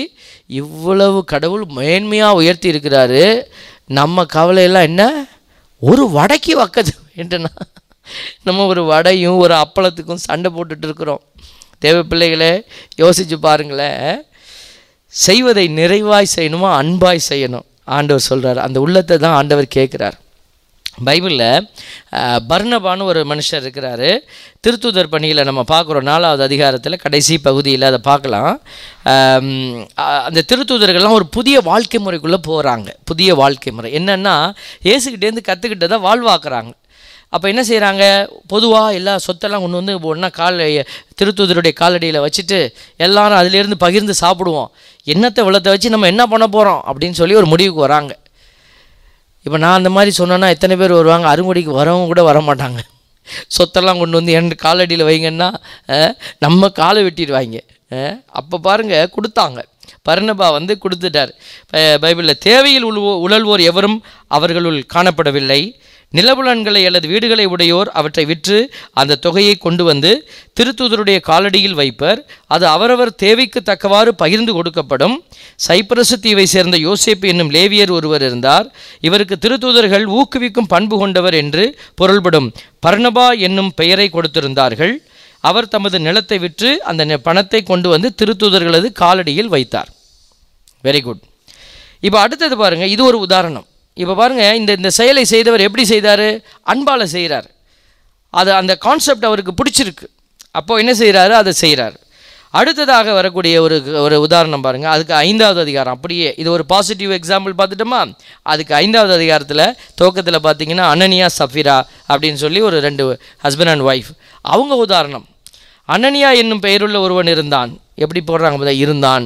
இவ்வளவு கடவுள் மேன்மையாக உயர்த்தி இருக்கிறாரு, நம்ம கவலையெல்லாம் என்ன, ஒரு வடைக்கு வக்கது என்றனா நம்ம ஒரு வடையும் ஒரு அப்பளத்துக்கும் சண்டை போட்டுட்டு இருக்கிறோம். தேவ பிள்ளைகளே, யோசிச்சு பாருங்களேன். செய்வதை நிறைவாய் செய்யணுமா அன்பாய் செய்யணும் ஆண்டவர் சொல்கிறார். அந்த உள்ளத்தை தான் ஆண்டவர் கேட்குறார். பைபிளில் பர்னபான்னு ஒரு மனுஷர் இருக்கிறாரு. திருத்தூதர் பணியில் நம்ம பார்க்குறோம் 4வது அதிகாரத்தில் கடைசி பகுதியில் அதை பார்க்கலாம். அந்த திருத்தூதர்கள்லாம் ஒரு புதிய வாழ்க்கை முறைக்குள்ளே போகிறாங்க. புதிய வாழ்க்கை முறை என்னென்னா, இயேசுக்கிட்டேருந்து கற்றுக்கிட்டதை வாழ்வாக்குறாங்க. அப்போ என்ன செய்கிறாங்க, பொதுவாக எல்லா சொத்தெல்லாம் கொண்டு வந்து ஒன்றா திருத்தூதருடைய காலடியில் வச்சுட்டு எல்லாரும் அதிலேருந்து பகிர்ந்து சாப்பிடுவோம், என்னத்தை வெள்ளத்தை வச்சு நம்ம என்ன பண்ண போகிறோம் அப்படின்னு சொல்லி ஒரு முடிவுக்கு வராங்க. இப்போ நான் அந்த மாதிரி சொன்னேன்னா எத்தனை பேர் வருவாங்க? அறுமுடிக்கு வரவங்க கூட வரமாட்டாங்க. சொத்தெல்லாம் கொண்டு வந்து என் காலடியில் வைங்கன்னா நம்ம காலை வெட்டிடுவாங்க. அப்போ பாருங்கள், கொடுத்தாங்க. பர்னபா வந்து கொடுத்துட்டார். பைபிளில் தேவையில் உழல்வோர் எவரும் அவர்களுள் காணப்படவில்லை. நிலபுலன்களை அல்லது வீடுகளை உடையோர் அவற்றை விற்று அந்த தொகையை கொண்டு வந்து திருத்தூதருடைய காலடியில் வைப்பர். அது அவரவர் தேவைக்கு தக்கவாறு பகிர்ந்து கொடுக்கப்படும். சைப்ரசு தீவை சேர்ந்த யோசேப்பு என்னும் லேவியர் ஒருவர் இருந்தார். இவருக்கு திருத்தூதர்கள் ஊக்குவிக்கும் பண்பு கொண்டவர் என்று பொருள்படும் பர்னபா என்னும் பெயரை கொடுத்திருந்தார்கள். அவர் தமது நிலத்தை விற்று அந்த பணத்தை கொண்டு வந்து திருத்தூதர்களது காலடியில் வைத்தார். Very good. இப்போ அடுத்தது பாருங்கள், இது ஒரு உதாரணம். இப்போ பாருங்கள், இந்த செயலை செய்தவர் எப்படி செய்தார்? அன்பால் செய்கிறார். அது அந்த கான்செப்ட் அவருக்கு பிடிச்சிருக்கு. அப்போது என்ன செய்கிறாரு? அதை செய்கிறார். அடுத்ததாக வரக்கூடிய ஒரு உதாரணம் பாருங்கள். அதுக்கு 5வது அதிகாரம். அப்படியே இது ஒரு பாசிட்டிவ் எக்ஸாம்பிள் பார்த்துட்டோமா? அதுக்கு 5வது அதிகாரத்தில் துவக்கத்தில் பார்த்தீங்கன்னா அனனியா சஃபிரா அப்படின்னு சொல்லி ஒரு 2 ஹஸ்பண்ட் அண்ட் ஒய்ஃப், அவங்க உதாரணம். அனனியா என்னும் பெயருள்ள ஒருவன் இருந்தான். எப்படி போடுறாங்க இருந்தான்.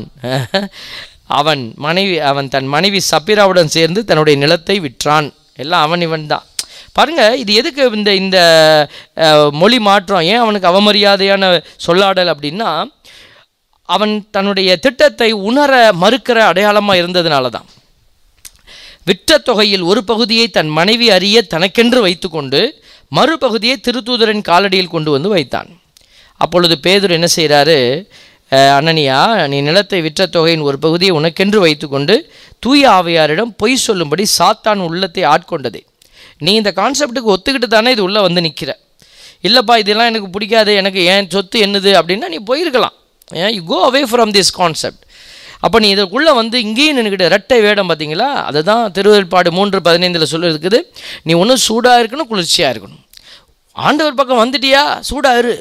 அவன் தன் மனைவி சப்பிராவுடன் சேர்ந்து தன்னுடைய நிலத்தை விற்றான். எல்லாம் இவன் தான். பாருங்கள், இது எதுக்கு இந்த மொழி மாற்றம்? ஏன் அவனுக்கு அவமரியாதையான சொல்லாடல் அப்படின்னா, அவன் தன்னுடைய திட்டத்தை உணர மறுக்கிற அடையாளமாக இருந்ததுனால தான். விற்ற தொகையில் ஒரு பகுதியை தன் மனைவி அறிய தனக்கென்று வைத்து கொண்டு மறுபகுதியை திருத்தூதரின் காலடியில் கொண்டு வந்து வைத்தான். அப்பொழுது பேதுரு என்ன செய்கிறாரு? அனனியா, நீ நிலத்தை விற்ற தொகையின் ஒரு பகுதியை உனக்கென்று வைத்து கொண்டு தூய ஆவியாரிடம் பொய் சொல்லும்படி சாத்தான் உள்ளத்தை ஆட்கொண்டதே. நீ இந்த கான்செப்டுக்கு ஒத்துக்கிட்டு தானே இது உள்ளே வந்து நிற்கிற. இல்லைப்பா இதெல்லாம் எனக்கு பிடிக்காது, எனக்கு ஏன் சொத்து என்னது அப்படின்னா நீ போயிருக்கலாம். You go away from this concept. அப்போ நீ இதுக்குள்ளே வந்து இங்கேயும் நினைக்கிட்ட ரெட்டை வேடம் பார்த்தீங்களா? அதுதான் திருவெளிப்பாடு 3:15 சொல்லியிருக்குது. நீ ஒன்றும் சூடாக இருக்கணும், குளிர்ச்சியாக இருக்கணும். ஆண்டவர் பக்கம் வந்துட்டியா, சூடாக இரு,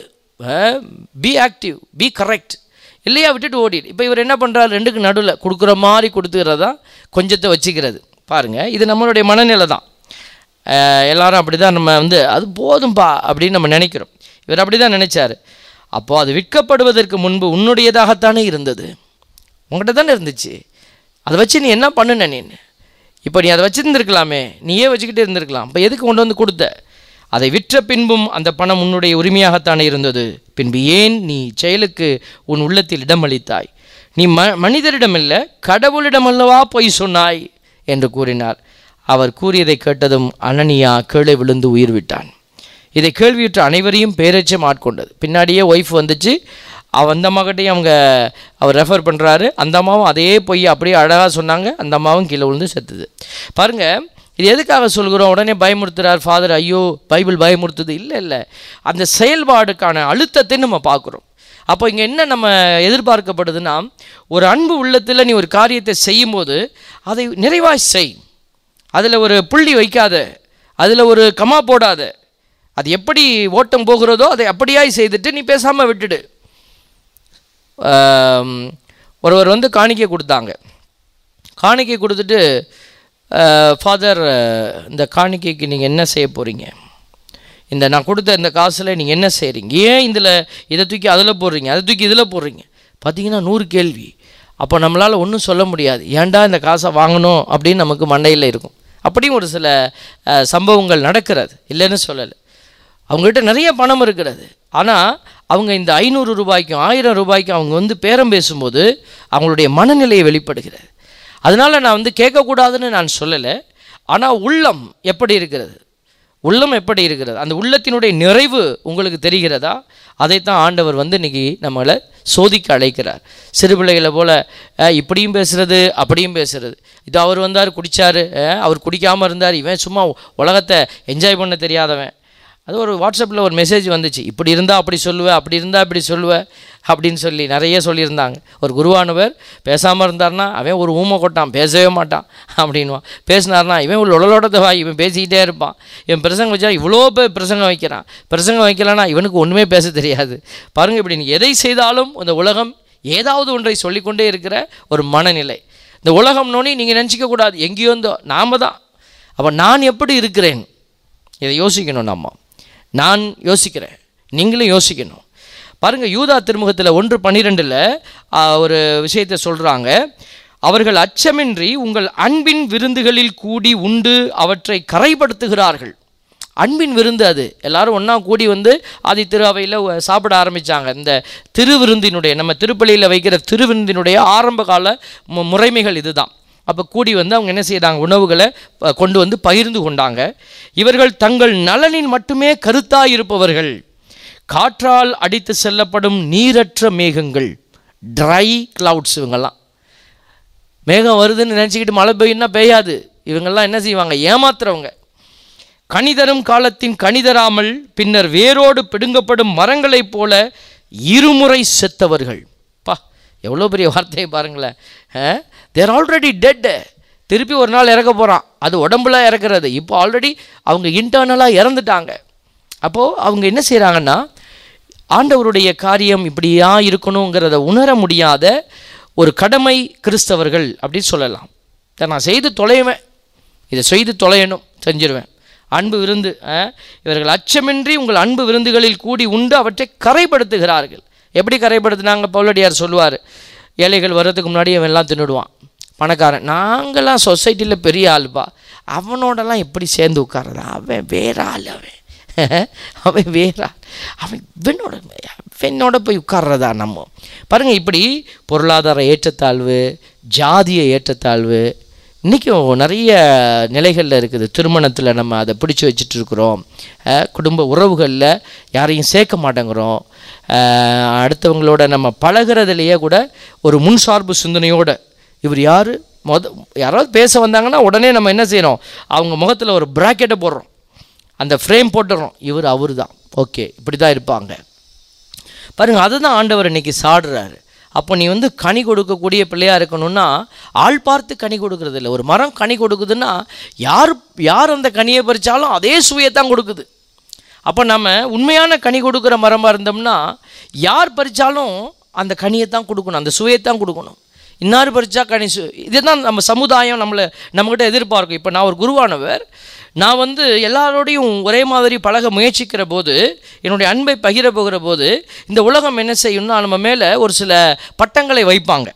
பி ஆக்டிவ், பி கரெக்ட். இல்லையா விட்டுட்டு ஓடிடு. இப்போ இவர் என்ன பண்ணுறாரு? 2க்கு நடுவில் கொடுக்குற மாதிரி கொடுத்துக்கிறதா, கொஞ்சத்தை வச்சுக்கிறது. பாருங்கள், இது நம்மளுடைய மனநிலை தான். எல்லாரும் அப்படி தான் நம்ம வந்து அது போதும்பா அப்படின்னு நம்ம நினைக்கிறோம். இவர் அப்படி தான் நினைச்சார். அப்போது அது விற்கப்படுவதற்கு முன்பு உன்னுடையதாகத்தானே இருந்தது, உங்கள்கிட்ட தானே இருந்துச்சு. அதை வச்சு நீ என்ன பண்ணுன? நீ இப்போ நீ அதை வச்சுருந்துருக்கலாமே, நீயே வச்சுக்கிட்டே இருந்திருக்கலாம். இப்போ எதுக்கு கொண்டு வந்து கொடுத்த? அதை விற்ற பின்பும் அந்த பணம் உன்னுடைய உரிமையாகத்தானே இருந்தது. பின்பு ஏன் நீ செயலுக்கு உன் உள்ளத்தில் இடமளித்தாய்? நீ மனிதரிடமில்லை கடவுளிடமல்லவா பொய் சொன்னாய் என்று கூறினார். அவர் கூறியதை கேட்டதும் அனனியா கீழே விழுந்து உயிர் விட்டான். இதை கேள்வியுற்ற அனைவரையும் பேரச்சம் ஆட்கொண்டது. பின்னாடியே ஒய்ஃப் வந்துச்சு. அந்த அம்மாக்கிட்டையும் அவர் ரெஃபர் பண்ணுறாரு. அந்த அம்மாவும் அதே பொய் அப்படியே அழகாக சொன்னாங்க. அந்த அம்மாவும் கீழே விழுந்து செத்துது. பாருங்கள், இது எதுக்காக சொல்கிறோம்? உடனே பயமுறுத்துறார் ஃபாதர். ஐயோ பைபிள் பயமுறுத்துது. இல்லை, அந்த செயல்பாடுக்கான அழுத்தத்தை நம்ம பார்க்குறோம். அப்போ இங்கே என்ன நம்ம எதிர்பார்க்கப்படுதுன்னா, ஒரு அன்பு உள்ளத்தில் நீ ஒரு காரியத்தை செய்யும்போது அதை நிறைவாய் செய். அதில் ஒரு புள்ளி வைக்காத, அதில் ஒரு கமா போடாத. அது எப்படி ஓட்டம் போகிறதோ அதை அப்படியாய் செய்துட்டு நீ பேசாமல் விட்டுடு. ஒருவர் வந்து காணிக்கை கொடுத்தாங்க. காணிக்கை கொடுத்துட்டு, ஃபாதர் இந்த காணிக்கைக்கு நீங்கள் என்ன செய்ய போகிறீங்க? இந்த நான் கொடுத்த இந்த காசில் நீங்கள் என்ன செய்கிறீங்க? ஏன் இதை தூக்கி அதில் போடுறீங்க, அதை தூக்கி இதில் போடுறீங்க? பார்த்தீங்கன்னா 100 கேள்வி. அப்போ நம்மளால் ஒன்றும் சொல்ல முடியாது. ஏன்டா இந்த காசை வாங்கணும் அப்படின்னு நமக்கு மண்டையில் இருக்கும். அப்படியும் ஒரு சில சம்பவங்கள் நடக்கிறது, இல்லைன்னு சொல்லலை. அவங்ககிட்ட நிறைய பணம் இருக்கிறது. ஆனால் அவங்க இந்த 500 ரூபாய்க்கும் 1000 ரூபாய்க்கும் அவங்க வந்து பேரம் பேசும்போது அவங்களுடைய மனநிலையை வெளிப்படுகிறது. அதனால் நான் வந்து கேட்கக்கூடாதுன்னு நான் சொல்லலை. ஆனால் உள்ளம் எப்படி இருக்கிறது? உள்ளம் எப்படி இருக்கிறது, அந்த உள்ளத்தினுடைய நிறைவு உங்களுக்கு தெரிகிறதா? அதைத்தான் ஆண்டவர் இன்றைக்கி நம்மளை சோதிக்க அழைக்கிறார். சிறு பிள்ளைகளை போல் இப்படியும் பேசுகிறது அப்படியும் பேசுகிறது. இது அவர் வந்தார் குடித்தார், அவர் குடிக்காமல் இருந்தார், இவன் சும்மா உலகத்தை என்ஜாய் பண்ண தெரியாதவன். அது ஒரு வாட்ஸ்அப்பில் ஒரு மெசேஜ் வந்துச்சு, இப்படி இருந்தால் அப்படி சொல்லுவேன், அப்படி இருந்தால் இப்படி சொல்லுவேன் அப்படின்னு சொல்லி நிறைய சொல்லியிருந்தாங்க. ஒரு குருவானவர் பேசாமல் இருந்தார்னா அவன் ஒரு ஊமை கொட்டான், பேசவே மாட்டான் அப்படின்வான். பேசினார்னா இவன் ஒரு உடலோடத்தை வாய், இவன் பேசிக்கிட்டே இருப்பான். இவன் பிரசங்கம் வச்சா இவ்வளோ பேர் பிரசங்கம் வைக்கிறான், பிரசங்கம் வைக்கலன்னா இவனுக்கு ஒன்றுமே பேச தெரியாது. பாருங்கள், இப்படி நீ எதை செய்தாலும் இந்த உலகம் ஏதாவது ஒன்றை சொல்லிக்கொண்டே இருக்கிற ஒரு மனநிலை. இந்த உலகம்னோனே நீங்கள் நினச்சிக்கக்கூடாது எங்கேயோ இருந்தோ நாம தான். அப்போ நான் எப்படி இருக்கிறேன் இதை யோசிக்கணும். நான் யோசிக்கிறேன், நீங்களும் யோசிக்கணும். பாருங்கள், யூதா திருமுகத்தில் 1:12 ஒரு விஷயத்தை சொல்கிறாங்க. அவர்கள் அச்சமின்றி உங்கள் அன்பின் விருந்துகளில் கூடி உண்டு அவற்றை கரைப்படுத்துகிறார்கள். அன்பின் விருந்து அது. எல்லாரும் ஒன்றா கூடி ஆதி திரு அவையில் சாப்பிட ஆரம்பித்தாங்க. இந்த திருவிருந்தினுடைய, நம்ம திருப்பலியில் வைக்கிற திருவிருந்தினுடைய ஆரம்ப கால முறைமைகள் இதுதான். அப்போ கூடி அவங்க என்ன செய்தாங்க, உணவுகளை கொண்டு பகிர்ந்து கொண்டாங்க. இவர்கள் தங்கள் நலனில் மட்டுமே கருத்தாக இருப்பவர்கள். காற்றால் அடித்து செல்லப்படும் நீரற்ற மேகங்கள், ட்ரை கிளவுட்ஸ். இவங்கெல்லாம் மேகம் வருதுன்னு நினச்சிக்கிட்டு மழை பெய்யுன்னா பெய்யாது. இவங்கெல்லாம் என்ன செய்வாங்க, ஏமாத்துறவங்க. கனிதரும் காலத்தின் கனிதராமல் பின்னர் வேரோடு பிடுங்கப்படும் மரங்களைப் போல இருமுறை செத்தவர்கள். எவ்வளோ பெரிய வார்த்தையை பாருங்களேன். They're already dead. திருப்பி ஒரு நாள் இறக்க போகிறான். அது உடம்புல இறக்குறது. இப்போ ஆல்ரெடி அவங்க இன்டர்னலாக இறந்துட்டாங்க. அப்போது அவங்க என்ன செய்கிறாங்கன்னா, ஆண்டவருடைய காரியம் இப்படியா இருக்கணுங்கிறத உணர முடியாத ஒரு கடமை கிறிஸ்தவர்கள் அப்படின்னு சொல்லலாம். இதை நான் செய்து தொலைவேன், இதை செய்து தொலையணும், செஞ்சிருவேன். அன்பு விருந்து, இவர்கள் அச்சமின்றி உங்கள் அன்பு விருந்துகளில் கூடி உண்டு அவற்றை கரைப்படுத்துகிறார்கள். எப்படி கரைப்படுத்தினாங்க? பவுலடியார் சொல்லுவார், ஏழைகள் வர்றதுக்கு முன்னாடி அவன் எல்லாம் தின்னுடுவான். பணக்காரன், நாங்கள்லாம் சொசைட்டியில் பெரிய ஆளுப்பா, அவனோடலாம் எப்படி சேர்ந்து உட்கார்றதா, அவன் வேற ஆள், அவன் வேற ஆள், அவனோட போய் உட்கார்றதா நம்ம. பாருங்கள், இப்படி பொருளாதார ஏற்றத்தாழ்வு, ஜாதிய ஏற்றத்தாழ்வு இன்றைக்கும் நிறைய நிலைகளில் இருக்குது. திருமணத்தில் நம்ம அதை பிடிச்சி வச்சுட்டு இருக்கிறோம். குடும்ப உறவுகளில் யாரையும் சேர்க்க மாட்டேங்கிறோம். அடுத்தவங்களோட நம்ம பழகிறதுலையே கூட ஒரு முன்சார்பு சிந்தனையோடு, இவர் யார், யாராவது பேச வந்தாங்கன்னா உடனே நம்ம என்ன செய்கிறோம், அவங்க முகத்தில் ஒரு ப்ராக்கெட்டை போடுறோம், அந்த ஃப்ரேம் போட்டுடுறோம், இவர் அவர் தான், ஓகே இப்படி தான் இருப்பாங்க. பாருங்கள், அதுதான் ஆண்டவர் இன்றைக்கி சாடுறாரு. அப்போ நீ கனி கொடுக்கக்கூடிய பிள்ளையாக இருக்கணும்னா ஆள் பார்த்து கனி கொடுக்கறது இல்லை. ஒரு மரம் கனி கொடுக்குதுன்னா யார் அந்த கனியை பறித்தாலும் அதே சுவையத்தான் கொடுக்குது. அப்போ நம்ம உண்மையான கனி கொடுக்குற மரமாக இருந்தோம்னா யார் பறித்தாலும் அந்த கனியை தான் கொடுக்கணும், அந்த சுவையத்தான் கொடுக்கணும். இன்னார் பறித்தா கனி இதுதான் நம்ம சமுதாயம் நம்மக்கிட்ட எதிர்பார்க்கும். இப்போ நான் ஒரு குருவானவர், நான் எல்லாரோடையும் ஒரே மாதிரி பழக முயற்சிக்கிற போது, என்னுடைய அன்பை பகிர போகிற போது, இந்த உலகம் என்ன செய்யும்னா நம்ம மேலே ஒரு சில பட்டங்களை வைப்பாங்க.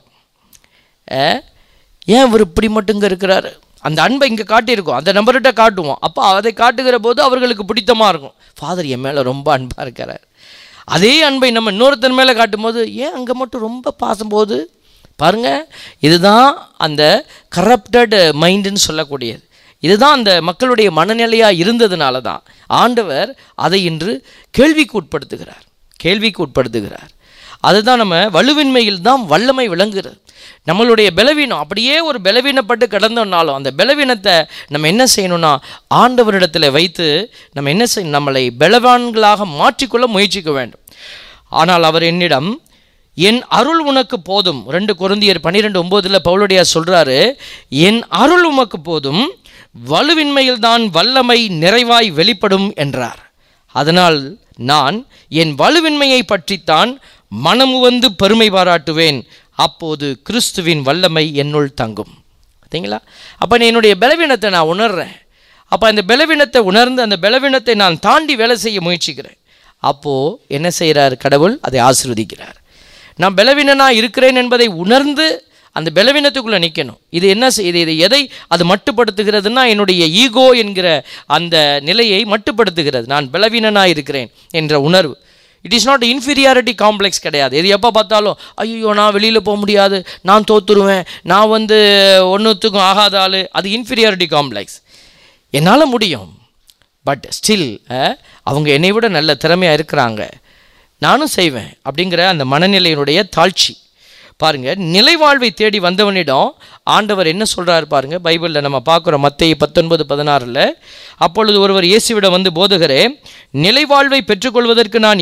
ஏன் இவர் இப்படி மட்டுங்க இருக்கிறாரு, அந்த அன்பை இங்கே காட்டியிருக்கோம், அந்த நம்பர்கிட்ட காட்டுவோம். அப்போ அதை காட்டுகிற போது அவர்களுக்கு பிடித்தமாக இருக்கும். ஃபாதர் என் மேலே ரொம்ப அன்பாக இருக்கிறார். அதே அன்பை நம்ம இன்னொருத்தன் மேலே காட்டும் போது, ஏன் அங்கே மட்டும் ரொம்ப பாசும்போது. பாருங்கள், இதுதான் அந்த கரப்டட் மைண்டுன்னு சொல்லக்கூடியது. இதுதான் அந்த மக்களுடைய மனநிலையாக இருந்ததுனால தான் ஆண்டவர் அதை இன்று கேள்விக்கு உட்படுத்துகிறார். அதுதான் நம்ம வலுவின்மையில் தான் வல்லமை விளங்குகிறது. நம்மளுடைய பலவீனம் அப்படியே ஒரு பலவீனப்பட்டு கிடந்தோம்னாலும் அந்த பலவீனத்தை நம்ம என்ன செய்யணும்னா ஆண்டவரிடத்தில் வைத்து நம்ம என்ன செய்யணும், நம்மளை பலவான்களாக மாற்றிக்கொள்ள முயற்சிக்க வேண்டும். ஆனால் அவர் என்னிடம், என் அருள் உனக்கு போதும். 2 கொரிந்தியர் 12:9 பவுலடியார் சொல்கிறாரு, என் அருள் உமக்கு போதும், வலுவின்மையில் தான் வல்லமை நிறைவாய் வெளிப்படும் என்றார். அதனால் நான் என் வலுவின்மையை பற்றித்தான் மனமுவந்து பெருமை பாராட்டுவேன், அப்போது கிறிஸ்துவின் வல்லமை என்னுள் தங்கும். பார்த்தீங்களா? அப்போ என்னுடைய பலவீனத்தை நான் உணர்றேன். அப்போ அந்த பலவீனத்தை உணர்ந்து அந்த பலவீனத்தை நான் தாண்டி வேலை செய்ய முயற்சிக்கிறேன். அப்போது என்ன செய்கிறார் கடவுள்? அதை ஆசீர்வதிக்கிறார். நான் பலவீனனாக இருக்கிறேன் என்பதை உணர்ந்து அந்த பலவீனத்துக்குள்ளே நிற்கணும். இது என்ன இது எதை அது மட்டுப்படுத்துகிறதுனா என்னுடைய ஈகோ என்கிற அந்த நிலையை மட்டுப்படுத்துகிறது. நான் பலவீனனாக இருக்கிறேன் என்ற உணர்வு. It is not inferiority complex கிடையாது. இது எப்போ பார்த்தாலும் ஐயோ நான் வெளியில் போக முடியாது, நான் தோற்றுருவேன், நான் ஒன்றுத்துக்கும் ஆகாத ஆள், அது இன்ஃபீரியாரிட்டி காம்ப்ளெக்ஸ். என்னால் முடியும், பட் ஸ்டில் அவங்க என்னை விட நல்ல திறமையாக இருக்கிறாங்க, நானும் செய்வேன் அப்படிங்கிற அந்த மனநிலையினுடைய தாழ்ச்சி பாருங்கள். நிலைவாழ்வை தேடி வந்தவனிடம் ஆண்டவர் என்ன சொல்கிறார் பாருங்கள். பைபிளில் நம்ம பார்க்குறோம், மத்தேயு 19:16. அப்பொழுது ஒருவர் இயேசுவிடம் வந்து, போதகரே, நிலைவாழ்வை பெற்றுக்கொள்வதற்கு நான்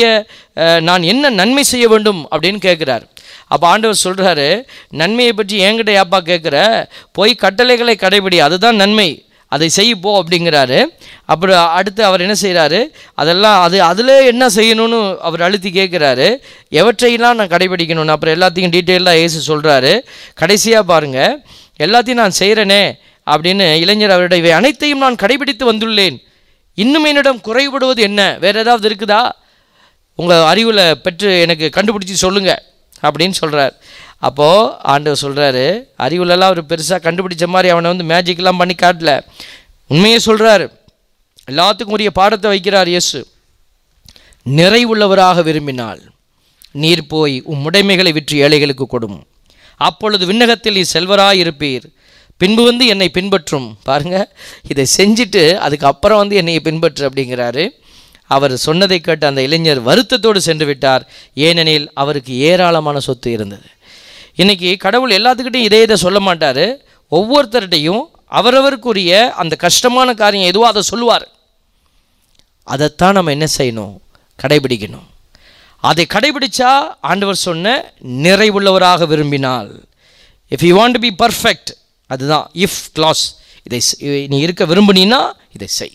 என்ன நன்மை செய்ய வேண்டும் அப்படின்னு கேட்குறார். அப்போ ஆண்டவர் சொல்கிறாரு, நன்மையை பற்றி என்கிட்ட யாப்பா கேட்குற, போய் கட்டளைகளை கடைபிடி, அதுதான் நன்மை, அதை செய்யப்போ அப்படிங்கிறாரு. அப்புறம் அடுத்து அவர் என்ன செய்கிறாரு, அதில் என்ன செய்யணும்னு அவர் அழுத்தி கேட்குறாரு. எவற்றையெல்லாம் நான் கடைபிடிக்கணும்னு அப்புறம் எல்லாத்தையும் டீட்டெயிலாக இயேசு சொல்கிறாரு. கடைசியாக பாருங்கள், எல்லாத்தையும் நான் செய்கிறேனே அப்படின்னு இளைஞர் அவருடைய, இவை அனைத்தையும் நான் கடைபிடித்து வந்துள்ளேன், இன்னும் என்னிடம் குறைபடுவது என்ன, வேறு ஏதாவது இருக்குதா, உங்கள் அறிவில் பெற்று எனக்கு கண்டுபிடிச்சி சொல்லுங்கள் அப்படின்னு சொல்கிறார். அப்போது ஆண்டவர் சொல்கிறாரு, அறிவுலலாம் அவர் பெருசாக கண்டுபிடிச்ச மாதிரி அவனை வந்து மேஜிக்லாம் பண்ணி காட்டல, உண்மையே சொல்கிறார். எல்லாத்துக்கும் உரிய பாடத்தை வைக்கிறார் இயேசு. நிறைவுள்ளவராக விரும்பினால் நீர் போய் உடைமைகளை விற்று ஏழைகளுக்கு கொடும், அப்பொழுது விண்ணகத்தில் நீ செல்வராக இருப்பீர், பின்பு வந்து என்னை பின்பற்றும். பாருங்கள், இதை செஞ்சுட்டு அதுக்கப்புறம் வந்து என்னை பின்பற்று அப்படிங்கிறாரு. அவர் சொன்னதை கேட்டு அந்த இளைஞர் வருத்தத்தோடு சென்று விட்டார், ஏனெனில் அவருக்கு ஏராளமான சொத்து இருந்தது. இன்றைக்கி கடவுள் எல்லாத்துக்கிட்டையும் இதை சொல்ல மாட்டார், ஒவ்வொருத்தர்கிட்டையும் அவரவருக்குரிய அந்த கஷ்டமான காரியம் எதுவோ அதை சொல்லுவார். அதைத்தான் நம்ம என்ன செய்யணும், கடைபிடிக்கணும். அதை கடைபிடிச்சா ஆண்டவர் சொன்ன நிறைவுள்ளவராக விரும்பினால், if you want to be perfect, அதுதான் இஃப் கிளாஸ், இதை நீ இருக்க விரும்பினா இதை செய்.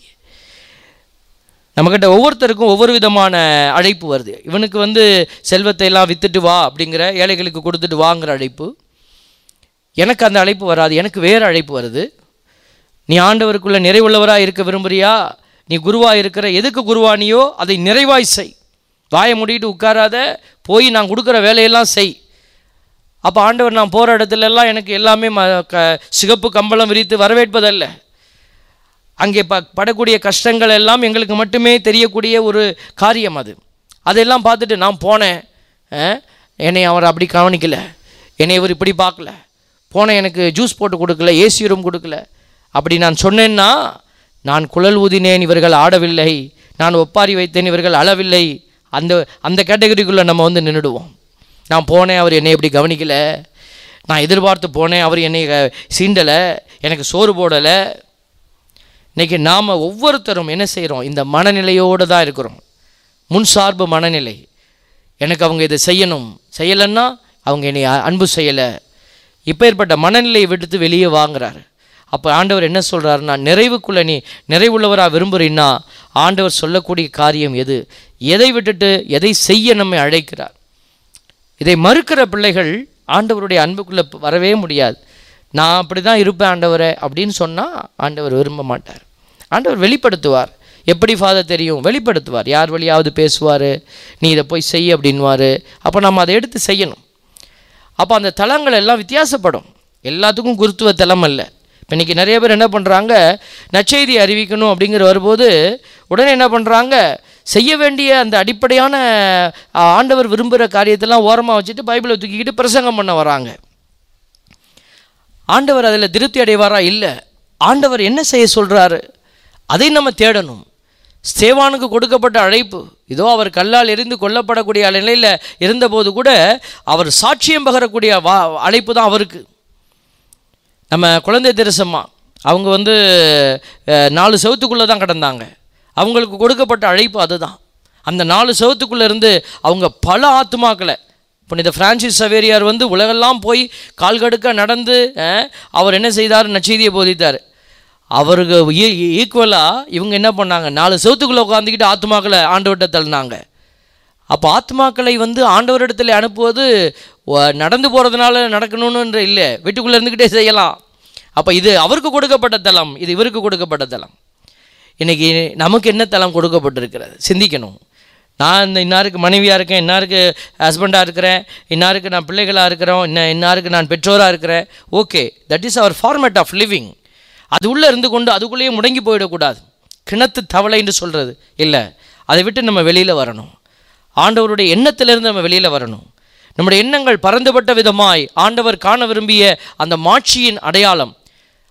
நம்மக்கிட்ட ஒவ்வொருத்தருக்கும் ஒவ்வொரு விதமான அழைப்பு வருது. இவனுக்கு வந்து செல்வத்தை எல்லாம் விற்றுட்டு வா அப்படிங்கிற, ஏழைகளுக்கு கொடுத்துட்டு வாங்கிற அழைப்பு. எனக்கு அந்த அழைப்பு வராது, எனக்கு வேறு அழைப்பு வருது. நீ ஆண்டவருக்குள்ளே நிறைவுள்ளவராக இருக்க விரும்புறியா, நீ குருவாக இருக்கிற, எதுக்கு குருவானியோ அதை நிறைவாய் செய், வாயை மூடிட்டு உட்காராத, போய் நான் கொடுக்குற வேலையெல்லாம் செய். அப்போ ஆண்டவர் நான் போகிற இடத்துலலாம் எனக்கு எல்லாமே சிகப்பு கம்பளம் விரித்து வரவேற்பதல்ல, அங்கே படக்கூடிய கஷ்டங்கள் எல்லாம் எங்களுக்கு மட்டுமே தெரியக்கூடிய ஒரு காரியம் அது. அதெல்லாம் பார்த்துட்டு நான் போனேன், என்னை அவர் அப்படி கவனிக்கலை, என்னை இவர் இப்படி பார்க்கல, போனேன் எனக்கு ஜூஸ் போட்டு கொடுக்கல, ஏசி ரூம் கொடுக்கல, அப்படி நான் சொன்னேன்னா, நான் குழல் ஊதினேன் இவர்கள் ஆடவில்லை, நான் ஒப்பாரி வைத்தேன் இவர்கள் அளவில்லை, அந்த கேட்டகரிக்குள்ளே நம்ம வந்து நின்றுடுவோம். நான் போனேன், அவர் என்னை எப்படி கவனிக்கலை, நான் எதிர்பார்த்து போனேன், அவர் என்னை சீண்டலை, எனக்கு சோறு போடலை. இன்றைக்கி நாம் ஒவ்வொருத்தரும் என்ன செய்கிறோம், இந்த மனநிலையோடு தான் இருக்கிறோம், முன்சார்பு மனநிலை. எனக்கு அவங்க இதை செய்யணும், செய்யலைன்னா அவங்க என்னை அன்பு செய்யலை, இப்போ ஏற்பட்ட மனநிலையை விடுத்து வெளியே வாங்குறாரு. அப்போ ஆண்டவர் என்ன சொல்கிறாருன்னா, நிறைவுக்குள்ளே நீ நிறைவுள்ளவராக விரும்புகிறீன்னா ஆண்டவர் சொல்லக்கூடிய காரியம் எது, எதை விட்டுட்டு எதை செய்ய நம்மை அழைக்கிறார். இதை மறுக்கிற பிள்ளைகள் ஆண்டவருடைய அன்புக்குள்ளே வரவே முடியாது. நான் அப்படி தான் இருப்பேன் ஆண்டவரை அப்படின்னு சொன்னால் ஆண்டவர் விரும்ப மாட்டார். ஆண்டவர் வெளிப்படுத்துவார். எப்படி ஃபாதர் தெரியும், வெளிப்படுத்துவார். யார் வழியாவது பேசுவார், நீ இதை போய் செய் அப்படின்வார். அப்போ நம்ம அதை எடுத்து செய்யணும். அப்போ அந்த தலங்கள் எல்லாம் வித்தியாசப்படும், எல்லாத்துக்கும் குருத்துவ தலம் அல்ல. இப்போ இன்றைக்கி நிறைய பேர் என்ன பண்ணுறாங்க, நற்செய்தி அறிவிக்கணும் அப்படிங்கிற வரும்போது உடனே என்ன பண்ணுறாங்க, செய்ய வேண்டிய அந்த அடிப்படையான ஆண்டவர் விரும்புகிற காரியத்தெல்லாம் ஓரமாக வச்சுட்டு பைபிளை தூக்கிக்கிட்டு பிரசங்கம் பண்ண வராங்க. ஆண்டவர் அதில் திருப்தி அடைவாரா? இல்லை. ஆண்டவர் என்ன செய்ய சொல்கிறாரு அதை நம்ம தேடணும். ஸ்தேவானுக்கு கொடுக்கப்பட்ட அழைப்பு இதோ, அவர் கல்லால் எரிந்து கொல்லப்படக்கூடிய நிலையில் இருந்தபோது கூட அவர் சாட்சியம் பகரக்கூடிய அழைப்பு தான் அவருக்கு. நம்ம குழந்தை தெரசம்மா அவங்க வந்து 4 செவத்துக்குள்ளே தான் கிடந்தாங்க, அவங்களுக்கு கொடுக்கப்பட்ட அழைப்பு அதுதான். அந்த 4 செவத்துக்குள்ளே இருந்து அவங்க பல ஆத்துமாக்களை, புனித பிரான்சிஸ் சவேரியார் வந்து உலகெல்லாம் போய் கால்கடுக்க நடந்து அவர் என்ன செய்தார், நற்செய்தியை போதித்தார். அவருக்கு ஈக்குவலாக இவங்க என்ன பண்ணாங்க, 4 செவத்துக்குள்ளே உட்காந்துக்கிட்டு ஆத்மாக்களை ஆண்டவர்கிட்ட தள்ளினாங்க. அப்போ ஆத்மாக்களை வந்து ஆண்டவரிடத்தில் அனுப்புவது நடந்து போகிறதுனால நடக்கணும்னு இல்லை, வீட்டுக்குள்ளே இருந்துக்கிட்டே செய்யலாம். அப்போ இது அவருக்கு கொடுக்கப்பட்ட தலம், இது இவருக்கு கொடுக்கப்பட்ட தலம். இன்றைக்கி நமக்கு என்ன தலம் கொடுக்கப்பட்டிருக்கிறது சிந்திக்கணும். நான் இன்னாருக்கு மனைவியாக இருக்கேன், இன்னாருக்கு ஹஸ்பண்டாக இருக்கிறேன், இன்னாருக்கு நான் பிள்ளைகளாக இருக்கிறோம், இன்னாருக்கு நான் பெற்றோராக இருக்கிறேன். Okay, that is our format of living. அது உள்ளே இருந்து கொண்டு அதுக்குள்ளேயே முடங்கி போயிடக்கூடாது. கிணத்து தவளைன்னு சொல்கிறது இல்லை, அதை விட்டு நம்ம வெளியில் வரணும். ஆண்டவருடைய எண்ணத்திலிருந்து நம்ம வெளியில் வரணும். நம்முடைய எண்ணங்கள் பறந்துபட்ட விதமாய் ஆண்டவர் காண விரும்பிய அந்த மாட்சியின் அடையாளம்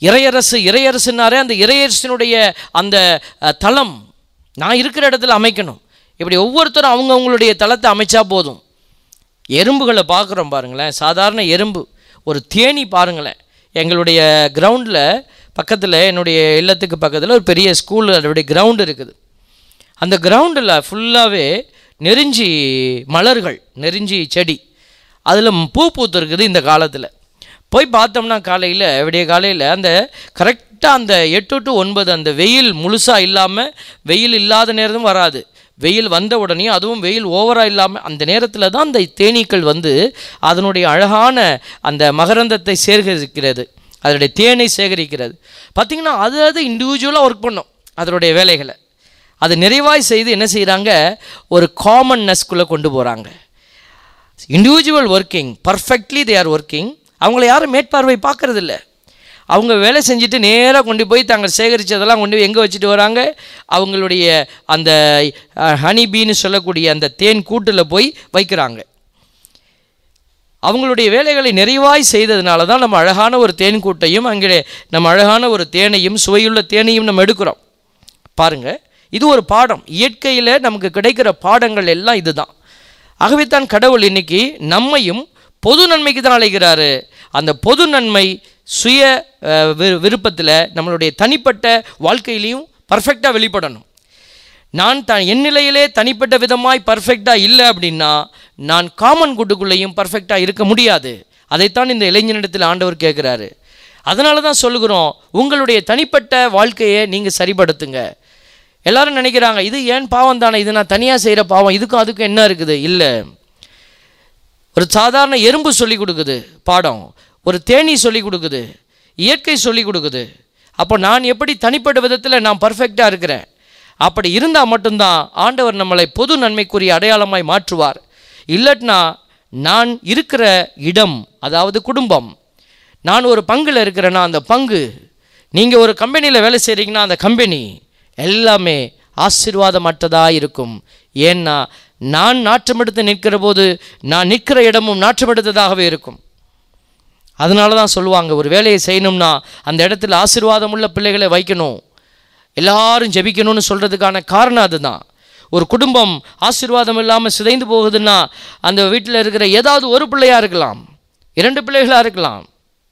இறையரசு இறையரசுனாரே அந்த இறையரசினுடைய அந்த தளம் நான் இருக்கிற இடத்துல அமைக்கணும். இப்படி ஒவ்வொருத்தரும் அவங்கவுங்களுடைய தளத்தை அமைச்சா போதும். எறும்புகளை பார்க்குறோம் பாருங்களேன், சாதாரண எறும்பு, ஒரு தேனி பாருங்களேன். எங்களுடைய கிரவுண்டில் பக்கத்தில், என்னுடைய இல்லத்துக்கு பக்கத்தில் ஒரு பெரிய ஸ்கூல், அதோடைய கிரவுண்டு இருக்குது. அந்த கிரவுண்டில் ஃபுல்லாகவே நெருஞ்சி மலர்கள், நெருஞ்சி செடி, அதில் பூ பூத்துருக்குது. இந்த காலத்தில் போய் பார்த்தோம்னா காலையில், விடிய காலையில் அந்த கரெக்டாக அந்த 8 to 9 அந்த வெயில் முழுசாக இல்லாமல், வெயில் இல்லாத நேரமும் வராது, வெயில் வந்த உடனே அதுவும் வெயில் ஓவராக இல்லாமல் அந்த நேரத்தில் தான் அந்த தேனீக்கள் வந்து அதனுடைய அழகான அந்த மகரந்தத்தை சேகரிக்கிறது, அதனுடைய தேனை சேகரிக்கிறது. பார்த்திங்கன்னா அது இண்டிவிஜுவலாக ஒர்க் பண்ணும் அதனுடைய வேலைகளை. அது நிறைவாய் செய்து என்ன செய்கிறாங்க, ஒரு காமன்னஸ்குள்ளே கொண்டு போகிறாங்க. Individual working, perfectly they are working. அவங்கள யாரும் மேற்பார்வை பார்க்குறதில்ல. அவங்க வேலை செஞ்சுட்டு நேராக கொண்டு போய் தாங்கள் சேகரித்ததெல்லாம் கொண்டு போய் எங்கே வச்சுட்டு வராங்க, அவங்களுடைய அந்த ஹனி பீன்னு சொல்லக்கூடிய அந்த தேன் கூட்டில் போய் வைக்கிறாங்க. அவங்களுடைய வேலைகளை நிறைவாய் செய்ததுனால தான் நம்ம அழகான ஒரு தேன் கூட்டையும் அங்கே நம்ம அழகான ஒரு தேனையும் சுவையுள்ள தேனையும் நம்ம எடுக்கிறோம். பாருங்கள், இது ஒரு பாடம். இயற்கையில் நமக்கு கிடைக்கிற பாடங்கள் எல்லாம் இதுதான். ஆகவே தான் கடவுள் இன்னைக்கு நம்மையும் பொது நன்மைக்கு தான் அழைக்கிறாரு. அந்த பொது நன்மை சுய விருப்பத்தில் நம்மளுடைய தனிப்பட்ட வாழ்க்கையிலையும் பர்ஃபெக்டாக வெளிப்படணும். நான் என் நிலையிலே தனிப்பட்ட விதமாய் பர்ஃபெக்டாக இல்லை அப்படின்னா நான் காமன் கூட்டுக்குள்ளேயும் பர்ஃபெக்டாக இருக்க முடியாது. அதைத்தான் இந்த இளைஞனிடத்தில் ஆண்டவர் கேட்குறாரு. அதனால தான் சொல்லுகிறோம், உங்களுடைய தனிப்பட்ட வாழ்க்கையை நீங்கள் சரிப்படுத்துங்க. எல்லாரும் நினைக்கிறாங்க, இது ஏன் பாவம் தானே, இது நான் தனியாக செய்கிற பாவம், இதுக்கும் அதுக்கும் என்ன இருக்குது? இல்லை, ஒரு சாதாரண எறும்பு சொல்லி கொடுக்குது பாடம், ஒரு தேனீ சொல்லி கொடுக்குது, இயற்கை சொல்லி கொடுக்குது. அப்போ நான் எப்படி தனிப்பட்ட விதத்தில் நான் பர்ஃபெக்டாக இருக்கிறேன்? அப்படி இருந்தால் மட்டும்தான் ஆண்டவர் நம்மளை பொது நன்மைக்குரிய அடையாளமாய் மாற்றுவார். இல்லட்னா நான் இருக்கிற இடம், அதாவது குடும்பம், நான் ஒரு பங்கில் இருக்கிறேன்னா அந்த பங்கு, நீங்கள் ஒரு கம்பெனியில் வேலை செய்கிறீங்கன்னா அந்த கம்பெனி எல்லாமே ஆசீர்வாதமற்றதாக இருக்கும். ஏன்னா நான் நாற்றமெடுத்து நிற்கிற போது நான் நிற்கிற இடமும் நாற்றமெடுத்ததாகவே இருக்கும். அதனால தான் சொல்லுவாங்க, ஒரு வேலையை செய்யணும்னா அந்த இடத்துல ஆசீர்வாதம் உள்ள பிள்ளைகளை வைக்கணும், எல்லாரும் ஜெபிக்கணும்னு சொல்கிறதுக்கான காரணம் அதுதான். ஒரு குடும்பம் ஆசீர்வாதம் இல்லாமல் சிதைந்து போகுதுன்னா அந்த வீட்டில் இருக்கிற ஏதாவது ஒரு பிள்ளையாக இருக்கலாம், 2 பிள்ளைகளாக இருக்கலாம்.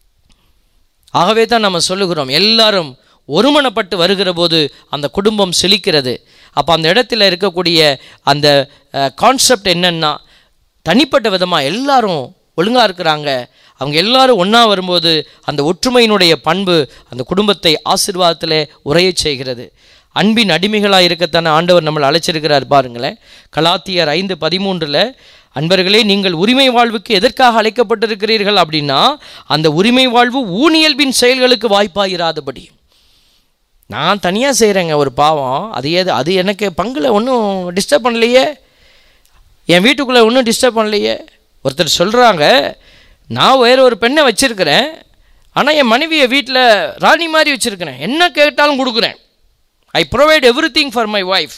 ஆகவே தான் நம்ம சொல்லுகிறோம், எல்லாரும் ஒருமனப்பட்டு வருகிற போது அந்த குடும்பம் செழிக்கிறது. அப்போ அந்த இடத்துல இருக்கக்கூடிய அந்த கான்செப்ட் என்னன்னா, தனிப்பட்ட விதமாக எல்லாரும் ஒழுங்காக இருக்கிறாங்க, அவங்க எல்லாரும் ஒன்றா வரும்போது அந்த ஒற்றுமையினுடைய பண்பு அந்த குடும்பத்தை ஆசீர்வாதத்தில் உரைய செய்கிறது. அன்பின் அடிமைகளாக இருக்கத்தானே ஆண்டவர் நம்மளை அழைச்சிருக்கிறார். பாருங்களேன், கலாத்தியர் 5:13 அன்பர்களே, நீங்கள் உரிமை வாழ்வுக்கு எதற்காக அழைக்கப்பட்டிருக்கிறீர்கள் அப்படின்னா, அந்த உரிமை வாழ்வு ஊனியல்பின் செயல்களுக்கு வாய்ப்பாயிராதபடி. நான் தனியாக செய்கிறேங்க ஒரு பாவம், அது எனக்கு பங்கில் ஒன்றும் டிஸ்டர்ப் பண்ணலையே, என் வீட்டுக்குள்ளே ஒன்றும் டிஸ்டர்ப் பண்ணலையே. ஒருத்தர் சொல்கிறாங்க, நான் வேறு ஒரு பெண்ணை வச்சுருக்கிறேன், ஆனால் என் மனைவியை வீட்டில் ராணி மாதிரி வச்சுருக்கிறேன், என்ன கேட்டாலும் கொடுக்குறேன். I provide everything for my wife,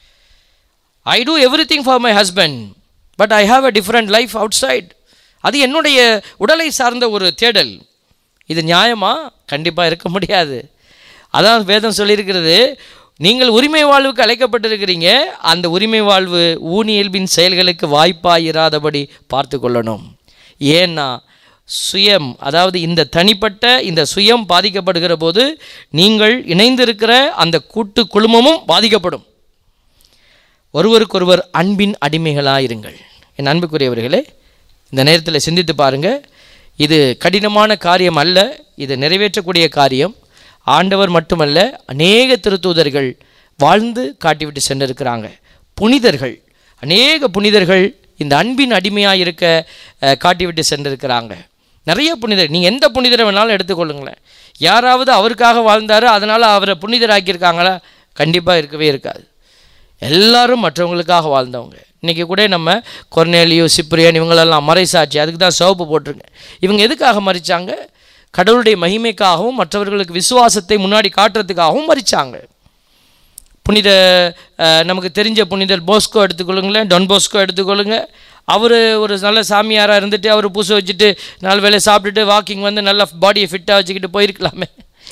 I do everything for my husband, but I have a different life outside. அது என்னுடைய உடலை சார்ந்த ஒரு தேடல். இது நியாயமா? கண்டிப்பாக இருக்க முடியாது. அதான் வேதம் சொல்லியிருக்கிறது, நீங்கள் உரிமை வாழ்வுக்கு அழைக்கப்பட்டிருக்கிறீங்க, அந்த உரிமை வாழ்வு ஊனியல்பின் செயல்களுக்கு வாய்ப்பாயிராதபடி பார்த்து கொள்ளணும். ஏன்னா சுயம், அதாவது இந்த தனிப்பட்ட இந்த சுயம் பாதிக்கப்படுகிற போது நீங்கள் இணைந்திருக்கிற அந்த கூட்டு குழுமமும் பாதிக்கப்படும். ஒருவருக்கொருவர் அன்பின் அடிமைகளாயிருங்கள். என் அன்புக்குரியவர்களே, இந்த நேரத்தில் சிந்தித்து பாருங்கள், இது கடினமான காரியம் அல்ல, இது நிறைவேற்றக்கூடிய காரியம். ஆண்டவர் மட்டுமல்ல, அநேக திருத்தூதர்கள் வாழ்ந்து காட்டிவிட்டு சென்றிருக்கிறாங்க. புனிதர்கள், அநேக புனிதர்கள் இந்த அன்பின் அடிமையாக இருக்க காட்டிவிட்டு சென்றிருக்கிறாங்க. நிறைய புனிதர், நீங்கள் எந்த புனிதரை வேணாலும் எடுத்துக்கொள்ளுங்களேன். யாராவது அவருக்காக வாழ்ந்தார் அதனால் அவரை புனிதராக்கியிருக்காங்களா? கண்டிப்பாக இருக்கவே இருக்காது. எல்லாரும் மற்றவங்களுக்காக வாழ்ந்தவங்க. இன்றைக்கி கூட நம்ம கொர்னேலியோ, சிப்ரியன் இவங்களெல்லாம் மறைசாட்சி, அதுக்கு தான் சிவப்பு போட்டிருங்க. இவங்க எதுக்காக மறிச்சாங்க? கடவுளுடைய மகிமைக்காகவும் மற்றவர்களுக்கு விசுவாசத்தை முன்னாடி காட்டுறதுக்காகவும் மறிச்சாங்க. புனித நமக்கு தெரிஞ்ச புனிதர் போஸ்கோ எடுத்துக்கொள்ளுங்களேன், டொன் போஸ்கோ எடுத்துக்கொள்ளுங்க. அவர் ஒரு நல்ல சாமியாராக இருந்துட்டு அவர் பூசை வச்சுட்டு 4 வேளை சாப்பிட்டுட்டு வாக்கிங் வந்து நல்ல பாடியை ஃபிட்டாக வச்சுக்கிட்டு போயிருக்கலாமே.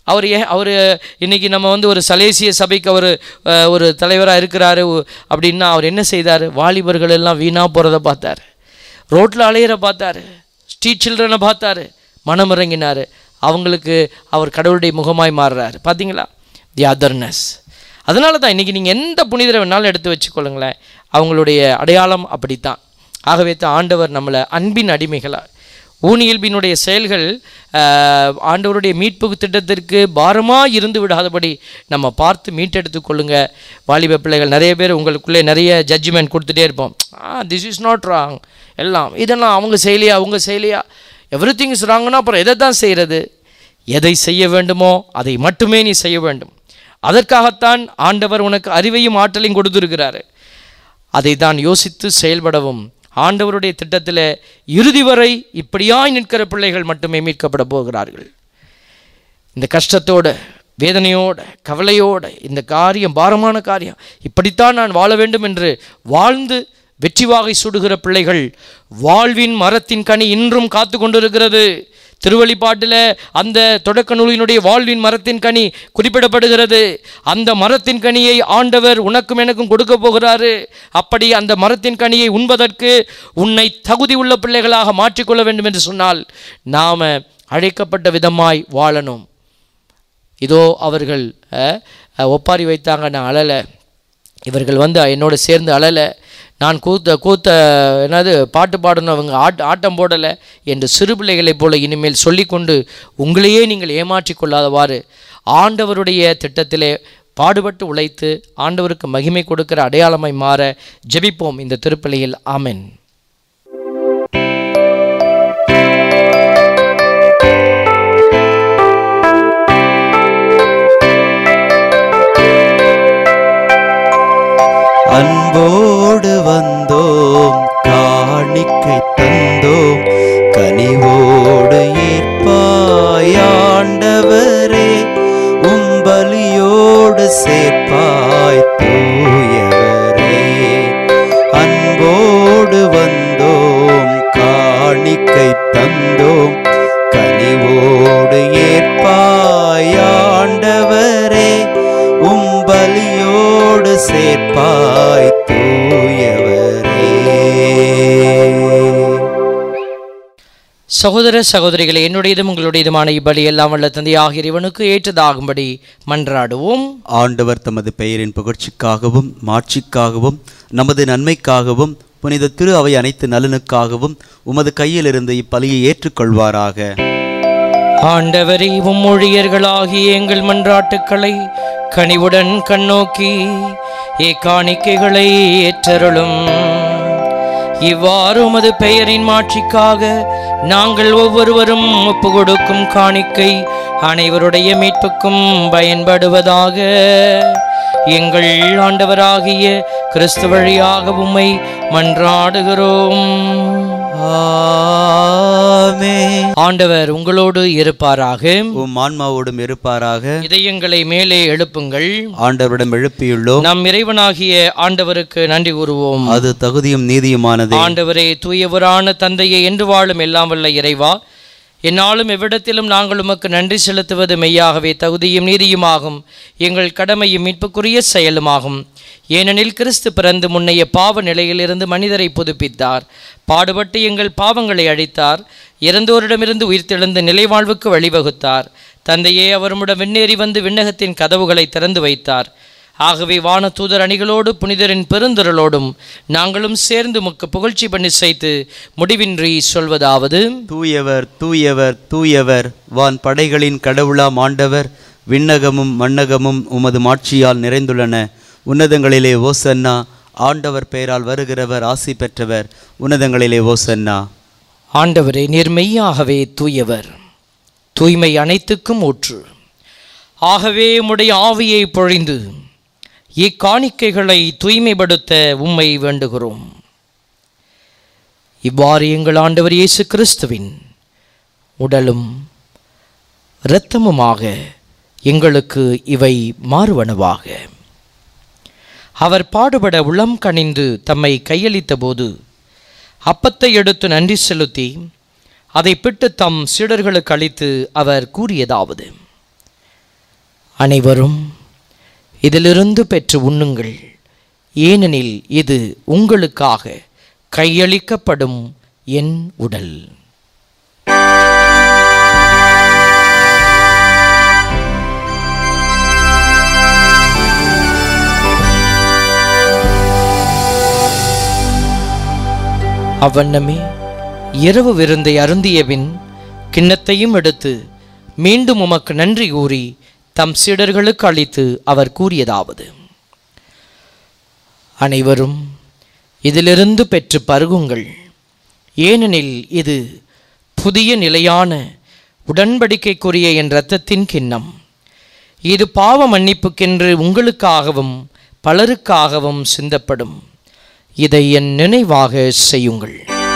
அவர் இன்றைக்கி நம்ம வந்து ஒரு சலேசிய சபைக்கு அவர் ஒரு தலைவராக இருக்கிறாரு அப்படின்னா அவர் என்ன செய்தார்? வாலிபர்கள் எல்லாம் வீணாக போகிறத பார்த்தார், ரோட்டில் அலையிற பார்த்தார், ஸ்ட்ரீட் சில்ட்ரனை பார்த்தார், மனம் இறங்கினார். அவங்களுக்கு அவர் கடவுளுடைய முகமாய் மாறுறாரு. பார்த்தீங்களா? தி அதர்னஸ். அதனால தான் இன்றைக்கி நீங்கள் எந்த புனிதரை வேணாலும் எடுத்து வச்சுக்கொள்ளுங்களேன், அவங்களுடைய அடையாளம் அப்படித்தான். ஆகவே தான் ஆண்டவர் நம்மளை அன்பின் அடிமைகளாக, ஊனியல்பினுடைய செயல்கள் ஆண்டவருடைய மீட்பு திட்டத்திற்கு பாரமாக இருந்து விடாதபடி நம்ம பார்த்து மீட்டெடுத்து கொள்ளுங்க. வாலிப பிள்ளைகள் நிறைய பேர் உங்களுக்குள்ளே நிறைய ஜட்ஜ்மெண்ட் கொடுத்துட்டே இருப்போம். திஸ் இஸ் நாட் ராங், எல்லாம் இதெல்லாம் அவங்க செய்யலையா, எவ்ரி திங் இஸ் ராங்னா அப்புறம் எதை தான் செய்கிறது? எதை செய்ய வேண்டுமோ அதை மட்டுமே நீ செய்ய வேண்டும். அதற்காகத்தான் ஆண்டவர் உனக்கு அறிவையும் ஆற்றலையும் கொடுத்துருக்கிறாரு. அதை தான் யோசித்து செயல்படவும் ஆண்டவருடைய திட்டத்தில் இறுதி வரை இப்படியாய் நிற்கிற பிள்ளைகள் மட்டுமே மீட்கப்பட போகிறார்கள். இந்த கஷ்டத்தோட, வேதனையோட, கவலையோட, இந்த காரியம் பாரமான காரியம், இப்படித்தான் நான் வாழ வேண்டும் என்று வாழ்ந்து வெற்றி வாகை சூடுகிற பிள்ளைகள், வாழ்வின் மரத்தின் கனி இன்றும் காத்து கொண்டிருக்கிறது. திருவெளிப்பாட்டில் அந்த தொடக்க நூலினுடைய வாழ்வின் மரத்தின் கனி குறிப்பிடப்படுகிறது. அந்த மரத்தின் கனியை ஆண்டவர் உனக்கும் எனக்கும் கொடுக்க போகிறாரு. அப்படி அந்த மரத்தின் கனியை உண்பதற்கு உன்னை தகுதி உள்ள பிள்ளைகளாக மாற்றிக்கொள்ள வேண்டும் என்று சொன்னால் நாம் அழைக்கப்பட்ட விதமாய் வாழணும். இதோ அவர்கள் ஒப்பாரி வைத்தாங்க, நான் அழலை. இவர்கள் வந்து என்னோட சேர்ந்து அழலை. நான் கூத்த என்னது பாட்டு பாடணும், அவங்க ஆட்டம் போடலை என்று சிறு பிள்ளைகளைப் போல இனிமேல் சொல்லிக்கொண்டு உங்களையே நீங்கள் ஏமாற்றி கொள்ளாதவாறு ஆண்டவருடைய திட்டத்திலே பாடுபட்டு உழைத்து ஆண்டவருக்கு மகிமை கொடுக்கிற அடையாளமாய் மாற ஜெபிப்போம் இந்த திருப்பலியில். ஆமென். அன்போடு வந்தோம், காணிக்கை தந்தோம், கனிவோடு ஏற்பாய் ஆண்டவரே, உம்பலியோடு சேர்ப்பாய் தூயவரே. அன்போடு வந்தோம், காணிக்கை தந்தோம், கனிவோடு ஏற்பாய் ஆண்டவரே, உம்பலியோடு சேர்ப்பாய் தூயவரே. சகோதர சகோதரிகளை, என்னுடையதும் உங்களுடையதுமான இப்பலி எல்லாம் வல்ல தந்தையாகிய இறைவனுக்கு ஏற்றதாகும்படி மன்றாடுவோம். ஆண்டவர் தமது பெயரின் புகழ்ச்சிக்காகவும் மாட்சிக்காகவும் நமது நன்மைக்காகவும் புனித திரு அவை அனைத்து நலனுக்காகவும் உமது கையிலிருந்து இப்பலியை ஏற்றுக்கொள்வாராக. ஆண்டவரே, ஊழியர்களாகிய எங்கள் மன்றாட்டுக்களை கனிவுடன் கண்ணோக்கி காணிக்கைகளை ஏற்றருளும். இவ்வாறு உமது பெயரின் மாட்சிக்காக நாங்கள் ஒவ்வொருவரும் ஒப்பு கொடுக்கும் காணிக்கை அனைவருடைய மீட்புக்கும் பயன்படுவதாக. எங்கள் ஆண்டவராகிய கிறிஸ்து வழியாக உம்மை மன்றாடுகிறோம். ஆமென். ஆண்டவர் உங்களோடு இருப்பாராக, உம் ஆன்மாவோடும் இருப்பாராக. இதயங்களை மேலே எழுப்புங்கள். ஆண்டவரிடம் எழுப்பியுள்ளோம். நம் இறைவனாகிய ஆண்டவருக்கு நன்றி கூறுவோம். அது தகுதியும் நீதியுமானது. ஆண்டவரே, தூயவரான தந்தையை என்று வாழும் எல்லாம் வல்ல இறைவா, என்னாலும் எவ்விடத்திலும் நாங்கள் உமக்கு நன்றி செலுத்துவது மெய்யாகவே தகுதியும் நீதியுமாகும், எங்கள் கடமையும் மீட்புக்குரிய செயலுமாகும். ஏனெனில் கிறிஸ்து பிறந்து முன்னைய பாவ நிலையிலிருந்து மனிதரை புதுப்பித்தார், பாடுபட்டு எங்கள் பாவங்களை அழித்தார், இறந்தோரிடமிருந்து உயிர்த்தெழுந்து நிலைவாழ்வுக்கு வழிவகுத்தார். தந்தையே, அவருடன் விண்ணேறி வந்து விண்ணகத்தின் கதவுகளை திறந்து வைத்தார். ஆகவே வான தூதர் அணிகளோடு புனிதரின் பெருந்திரளோடும் நாங்களும் சேர்ந்து உமக்கு புகழ்ச்சி பண்ணி செய்து முடிவின்றி சொல்வதாவது: தூயவர் தூயவர் தூயவர், வான் படைகளின் கடவுளாம் ஆண்டவர், விண்ணகமும் மண்ணகமும் உமது மாட்சியால் நிறைந்துள்ளன. உன்னதங்களிலே ஓசன்னா. ஆண்டவர் பெயரால் வருகிறவர் ஆசி பெற்றவர். உன்னதங்களிலே ஓசன்னா. ஆண்டவரே, நீர் மெய்யாகவே தூயவர், தூய்மை அனைத்துக்கும் ஊற்று. ஆகவே உம்முடைய ஆவியை பொழிந்து இக்காணிக்கைகளை தூய்மைப்படுத்த உம்மை வேண்டுகிறோம். இவ்வாறு எங்கள் ஆண்டவர் இயேசு கிறிஸ்துவின் உடலும் இரத்தமுமாக எங்களுக்கு இவை மாறுவனவாக. அவர் பாடுபட உளம் கனிந்து தம்மை கையளித்த போது அப்பத்தை எடுத்து நன்றி செலுத்தி அதை பிட்டு தம் சீடர்களுக்கு அளித்து அவர் கூறியதாவது: அனைவரும் இதிலிருந்து பெற்று உண்ணுங்கள், ஏனெனில் இது உங்களுக்காக கையளிக்கப்படும் என் உடல். அவ்வண்ணமே இரவு விருந்தை அருந்தியபின் கிண்ணத்தையும் எடுத்து மீண்டும் உமக்கு நன்றி கூறி தம் சீடர்களுக்கு அளித்து அவர் கூறியதாவது: அனைவரும் இதிலிருந்து பெற்று பருகுங்கள், ஏனெனில் இது புதிய நிலையான உடன்படிக்கைக்குரிய என் இரத்தத்தின் கிண்ணம். இது பாவ மன்னிப்புக்கென்று உங்களுக்காகவும் பலருக்காகவும் சிந்தப்படும். இதை என் நினைவாக செய்யுங்கள்.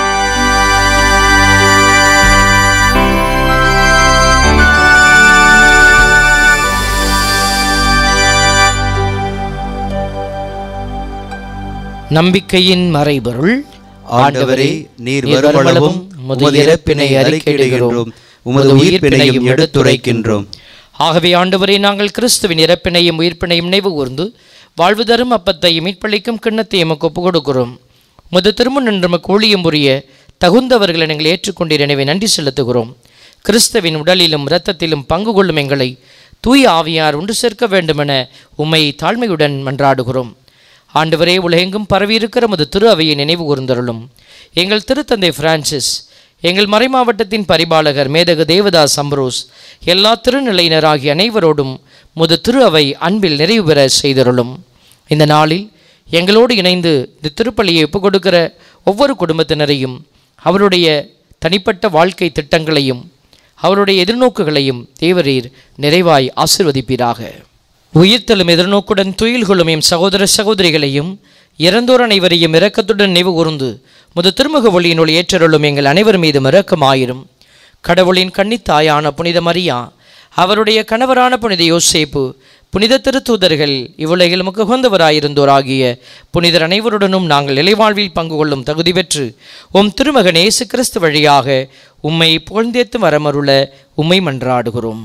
நம்பிக்கையின் மறைபொருள். ஆண்டவரே, நீர் வருமளவும் உமது இறப்பினை அறிக்கையிடுகின்றோம், உமது உயிர்ப்பினையும் எடுத்துரைக்கின்றோம். ஆகவே ஆண்டவரே, நாங்கள் கிறிஸ்துவின் இறப்பினையும் உயிர்ப்பினையும் நினைவு கூர்ந்து வாழ்வு தரும் அப்பத்தையும் மீட்பளிக்கும் கிண்ணத்தையும் எமக்கு ஒப்புக் கொடுக்கிறோம். உமது திருமுன் நின்று எமக்கு ஊழியம் புரிய தகுந்தவர்களை நீங்கள் ஏற்றுக்கொண்டீர், எனவே நன்றி செலுத்துகிறோம். கிறிஸ்துவின் உடலிலும் இரத்தத்திலும் பங்கு கொள்ளும் எங்களை தூய ஆவியார் ஒன்று சேர்க்க வேண்டுமென உம்மை தாழ்மையுடன் மன்றாடுகிறோம். ஆண்டவரே, உலகெங்கும் பரவியிருக்கிற உமது திரு அவையை நினைவு கூர்ந்தருளும். எங்கள் திருத்தந்தை பிரான்சிஸ், எங்கள் மறைமாவட்டத்தின் பரிபாலகர் மேதகு தேவதாஸ் அம்ரோஸ், எல்லா திருநிலையினராகிய அனைவரோடும் முது திரு அவை அன்பில் நிறைவு பெற செய்தருளும். இந்த நாளில் எங்களோடு இணைந்து இந்த திருப்பலியை ஒப்புக் கொடுக்கிற ஒவ்வொரு குடும்பத்தினரையும் அவருடைய தனிப்பட்ட வாழ்க்கை திட்டங்களையும் அவருடைய எதிர்நோக்குகளையும் தேவரீர் நிறைவாய் ஆசீர்வதிப்பீராக. உயிர்த்தலும் எதிர்நோக்குடன் துயில் கொள்ளும் எம் சகோதர சகோதரிகளையும் இறந்தோர் அனைவரையும் இரக்கத்துடன் நினைவு கூர்ந்து முது திருமுக ஒளியினுள் ஏற்றருளும் எங்கள் அனைவர் மீதும் இரக்கமாயிரும். கடவுளின் கன்னித்தாயான புனித மரியா, அவருடைய கணவரான புனித யோசேப்பு, புனித திருத்தூதர்கள், இவ்வுலகில் முக உகந்தவராயிருந்தோராகிய புனிதர் அனைவருடனும் நாங்கள் இலைவாழ்வில் பங்கு கொள்ளும் தகுதி பெற்று உம் திருமகன் இயேசு கிறிஸ்து வழியாக உம்மை புகழ்ந்தேத்து வரமருள உம்மை மன்றாடுகிறோம்.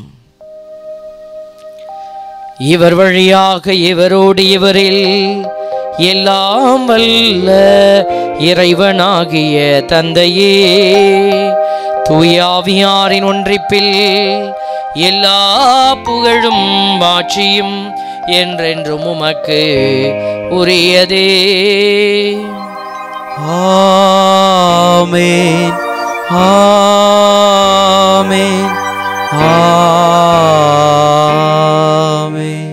இவர் வழியாக இவரோடு இவரில் எல்லாம் வல்ல இறைவனாகிய தந்தையே, தூயாவியாரின் ஒன்றிப்பில் எல்லா புகழும் ஆட்சியும் என்றென்றும் உமக்கு உரியதே. ஆமென், ஆமென், ஆமென்.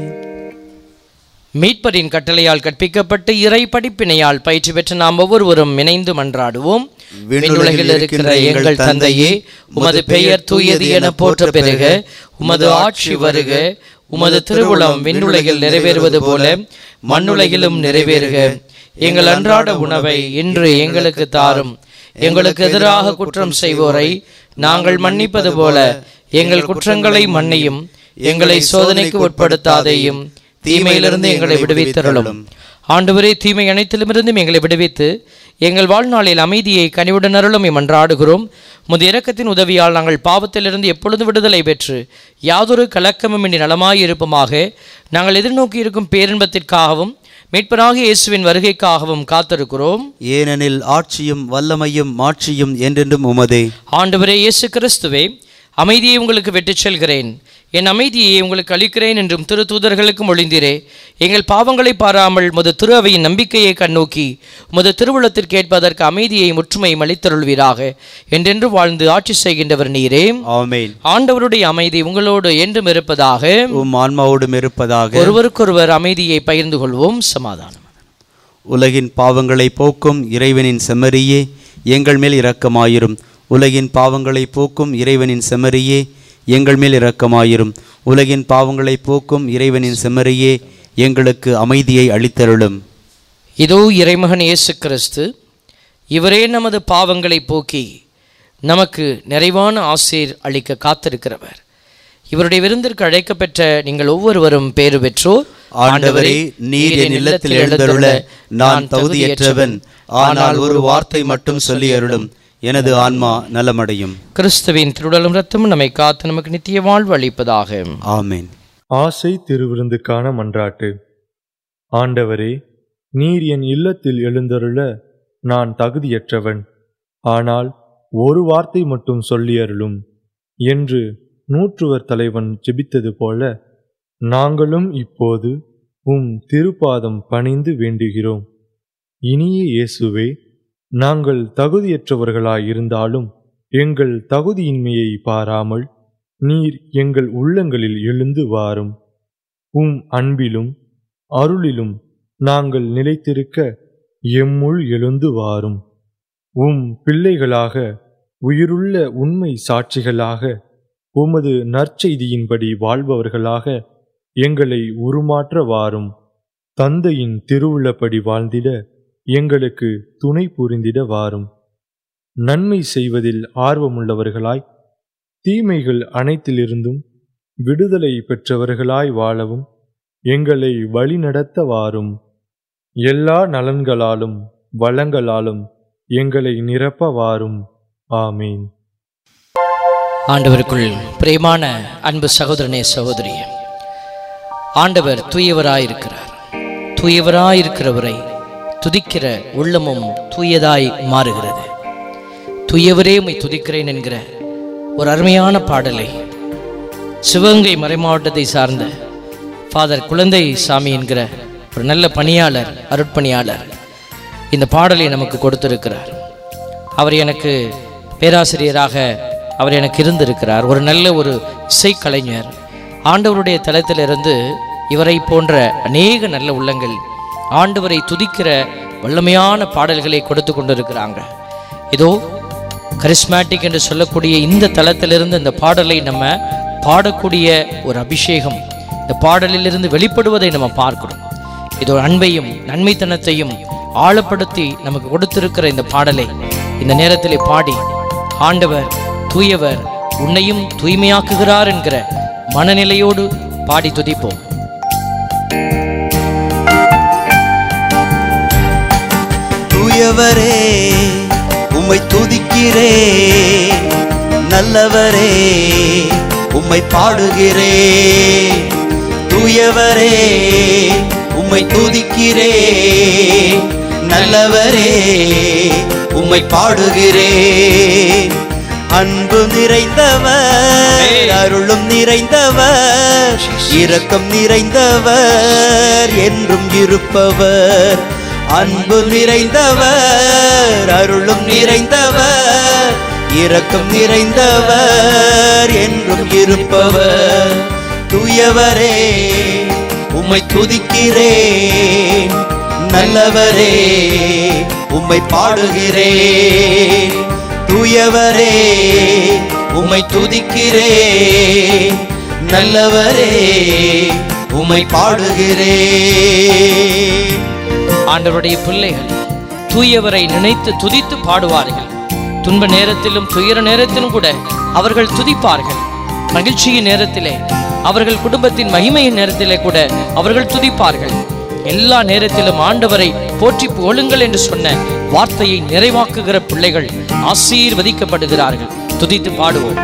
மீட்பரின் கட்டளையால் கற்பிக்கப்பட்டு இறை படிப்பினையால் பயிற்சி பெற்ற நாம் ஒவ்வொருவரும் இணைந்து மன்றாடுவோம். விண்ணுலகில் இருக்கிற எங்கள் தந்தையே, உமது பெயர் தூயது என போற்ற பெறுக. உமது ஆட்சி வருக. உமது திருவுளம் விண்ணுலகில் நிறைவேறுவது போல மண்ணுலகிலும் நிறைவேறுக. எங்கள் அன்றாட உணவை இன்று எங்களுக்கு தாரும். எங்களுக்கு எதிராக குற்றம் செய்வோரை நாங்கள் மன்னிப்பது போல எங்கள் குற்றங்களை மன்னியும். எங்களை சோதனைக்கு உட்படுத்தாதேயும், தீமையிலிருந்து எங்களை விடுவித்தருளும். ஆண்டவரே, தீமை அனைத்திலுமிருந்தும் எங்களை விடுவித்து எங்கள் வாழ்நாளில் அமைதியை கனிவுடன் அருளும் மன்றாடுகிறோம். முது இரக்கத்தின் உதவியால் நாங்கள் பாவத்திலிருந்து எப்பொழுது விடுதலை பெற்று யாதொரு கலக்கமுமின்றி நலமாயிருப்போமாக. நாங்கள் எதிர்நோக்கி இருக்கும் பேரின்பத்திற்காகவும் மீட்பராகிய இயேசுவின் வருகைக்காகவும் காத்திருக்கிறோம். ஏனெனில் ஆட்சியும் வல்லமையும் மாட்சியும் என்றென்றும் உமதே. ஆண்டவரே இயேசு கிறிஸ்துவே, அமைதியை உங்களுக்கு விட்டுச் செல்கிறேன், என் அமைதியை உங்களுக்கு அளிக்கிறேன் என்றும் திரு தூதர்களுக்கு மொழிந்தீரே. எங்கள் பாவங்களை பாராமல் முது திரு அவையின் நம்பிக்கையை கண்ணோக்கி முது திருவுளத்திற்கு ஏற்பதற்கு அமைதியை முற்றுமையும் அளித்தருள்வீராக. என்றென்று வாழ்ந்து ஆட்சி செய்கின்றவர் நீரே. ஆமென். ஆண்டவருடைய அமைதி உங்களோடு என்றும் இருப்பதாக, உம் ஆன்மாவோடும் இருப்பதாக. ஒருவருக்கொருவர் அமைதியை பகிர்ந்து கொள்வோம். சமாதானம். உலகின் பாவங்களை போக்கும் இறைவனின் செம்மறியே, எங்கள் மேல் இரக்கமாயிரும். உலகின் பாவங்களை போக்கும் இறைவனின் செம்மறியே, எங்கள் மேல் இரக்கமாயிரும். உலகின் பாவங்களை போக்கும் இறைவனின் செம்மறியே, எங்களுக்கு அமைதியை அளித்தருளும். இதோ இறைமகன் இயேசு கிறிஸ்து, இவரே நமது பாவங்களை போக்கி நமக்கு நிறைவான ஆசீர் அளிக்க காத்திருக்கிறவர். இவருடைய விருந்திற்கு அழைக்கப்பெற்ற நீங்கள் ஒவ்வொருவரும் பேறு பெற்றோர். ஆண்டவரே, நீர் என் இல்லத்தில் எழுந்தருள நான் தகுதியற்றவன். ஆனால் ஒரு வார்த்தை மட்டும் சொல்லி அருளும், எனது ஆன்மா நலமடையும். கிறிஸ்துவின் திருவுடலும் இரத்தமும் நம்மை காத்து நமக்கு நித்திய வாழ்வு அளிப்பதாக. ஆமென். ஆசை திருவிருந்துக்கான மன்றாட்டு. ஆண்டவரே, நீர் என் இல்லத்தில் எழுந்தருள நான் தகுதியற்றவன். ஆனால் ஒரு வார்த்தை மட்டும் சொல்லியருளும் என்று நூற்றுவர் தலைவன் ஜெபித்தது போல நாங்களும் இப்போது உம் திருப்பாதம் பணிந்து வேண்டுகிறோம். இனிய இயேசுவே, நாங்கள் தகுதியற்றவர்களாயிருந்தாலும் எங்கள் தகுதியின்மையை பாராமல் நீர் எங்கள் உள்ளங்களில் எழுந்து வாரும். உம் அன்பிலும் அருளிலும் நாங்கள் நிலைத்திருக்க எம்முள் எழுந்து வாரும். உம் பிள்ளைகளாக, உயிருள்ள உண்மை சாட்சிகளாக, உமது நற்செய்தியின்படி வாழ்பவர்களாக எங்களை உருமாற்ற வாரும். தந்தையின் திருவுள்ளப்படி வாழ்ந்திட எங்களுக்கு துணை புரிந்திட வாரும். நன்மை செய்வதில் ஆர்வமுள்ளவர்களாய், தீமைகள் அனைத்திலிருந்தும் விடுதலை பெற்றவர்களாய் வாழவும் எங்களை வழிநடத்த வாரும். எல்லா நலன்களாலும் வளங்களாலும் எங்களை நிரப்ப வாரும். ஆமீன். ஆண்டவருக்குள் பிரியமான அன்பு சகோதரனே, சகோதரியே, ஆண்டவர் தூயவராயிருக்கிறார். தூயவராயிருக்கிறவரை துதிக்கிற உள்ளமும் தூயதாய் மாறுகிறது. தூயவரே உம்மை துதிக்கிறேன் என்கிற ஒரு அருமையான பாடலை சிவகங்கை மறைமாவட்டத்தை சார்ந்த ஃபாதர் குழந்தை சாமி என்கிற ஒரு நல்ல பணியாளர், அருட்பணியாளர் இந்த பாடலை நமக்கு கொடுத்திருக்கிறார். அவர் எனக்கு பேராசிரியராக அவர் எனக்கு இருந்திருக்கிறார். ஒரு நல்ல ஒரு இசைக்கலைஞர். ஆண்டவருடைய தளத்திலிருந்து இவரை போன்ற அநேக நல்ல உள்ளங்கள் ஆண்டவரை துதிக்கிற வல்லமையான பாடல்களை கொடுத்து கொண்டிருக்கிறாங்க. இதோ கரிஸ்மேட்டிக் என்று சொல்லக்கூடிய இந்த தளத்திலிருந்து இந்த பாடலை நம்ம பாடக்கூடிய ஒரு அபிஷேகம் இந்த பாடலிலிருந்து வெளிப்படுவதை நம்ம பார்க்கிறோம். இதோ அன்பையும் நன்மைத்தனத்தையும் ஆழப்படுத்தி நமக்கு கொடுத்திருக்கிற இந்த பாடலை இந்த நேரத்திலே பாடி, ஆண்டவர் தூயவர், உன்னையும் தூய்மையாக்குகிறார் என்கிற மனநிலையோடு பாடி துதிப்போம். தூயவரே உம்மை துதிக்கிறேன், நல்லவரே உம்மை பாடுகிறேன். தூயவரே உம்மை துதிக்கிறேன், நல்லவரே உம்மை பாடுகிறேன். அன்பு நிறைந்தவர், அருளும் நிறைந்தவர், இரக்கம் நிறைந்தவர், என்றும் இருப்பவர். அன்பு நிறைந்தவர், அருளும் நிறைந்தவர், இரக்கம் நிறைந்தவர், என்றும் இருப்பவர். தூயவரே உம்மை துதிக்கிறேன், நல்லவரே உம்மை பாடுகிறேன். தூயவரே உம்மை துதிக்கிறேன், நல்லவரே உம்மை பாடுகிறேன். ஆண்டவருடைய பிள்ளைகள் தூயவரை நினைத்து துதித்து பாடுவார்கள். துன்ப நேரத்திலும் துயர நேரத்திலும் கூட அவர்கள் துதிப்பார்கள். மகிழ்ச்சியின் நேரத்திலே, அவர்கள் குடும்பத்தின் மகிமையின் நேரத்திலே கூட அவர்கள் துதிப்பார்கள். எல்லா நேரத்திலும் ஆண்டவரை போற்றி புகழுங்கள் என்று சொன்ன வார்த்தையை நிறைவாக்குகிற பிள்ளைகள் ஆசீர்வதிக்கப்படுகிறார்கள். துதித்து பாடுவோம்.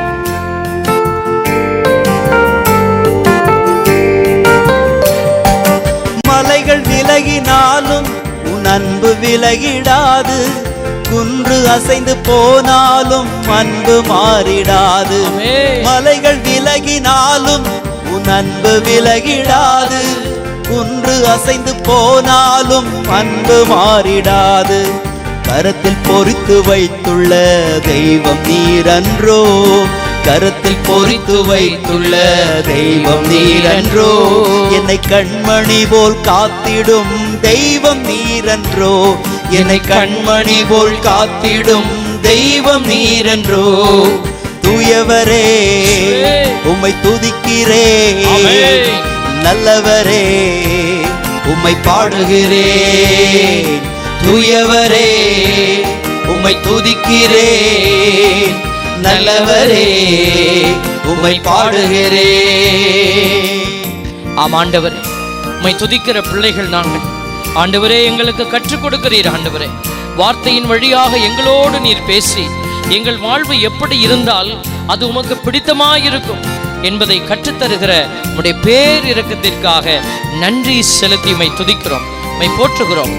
மலைகள் விலகினாலும் உன் அன்பு விலகிடாது, குன்று அசைந்து போனாலும் அன்பு மாறிடாது. மலைகள் விலகினாலும் உன் அன்பு விலகிடாது, குன்று அசைந்து போனாலும் அன்பு மாறிடாது. கரத்தில் பொறித்து வைத்துள்ள தெய்வம் நீரன்றோ, கரத்தில் பொறித்து வைத்துள்ள தெய்வம் நீரன்றோ. என்னை கண்மணி போல் காத்திடும் தெய்வம் நீரன்றோ, என்னை கண்மணி போல் காத்திடும் தெய்வம் நீரன்றோ. தூயவரே உம்மை துதிக்கிறேன், நல்லவரே உம்மை பாடுகிறேன். தூயவரே உம்மை துதிக்கிறேன், நல்லவரே உம்மை பாடுகிறேன். ஆம் ஆண்டவரே, உம்மை துதிக்கிற பிள்ளைகள் நாங்கள். ஆண்டவரே, எங்களுக்கு கற்றுக் கொடுக்கிறீர். ஆண்டவரே, வார்த்தையின் வழியாக எங்களோடு நீர் பேசி எங்கள் வாழ்வு எப்படி இருந்தால் அது உமக்கு பிடித்தமாயிருக்கும், என்பதை கற்றுத்தருகிற உம்முடைய பேரிரக்கத்திற்காக நன்றி செலுத்தி உம்மை துதிக்கிறோம், உம்மை போற்றுகிறோம்.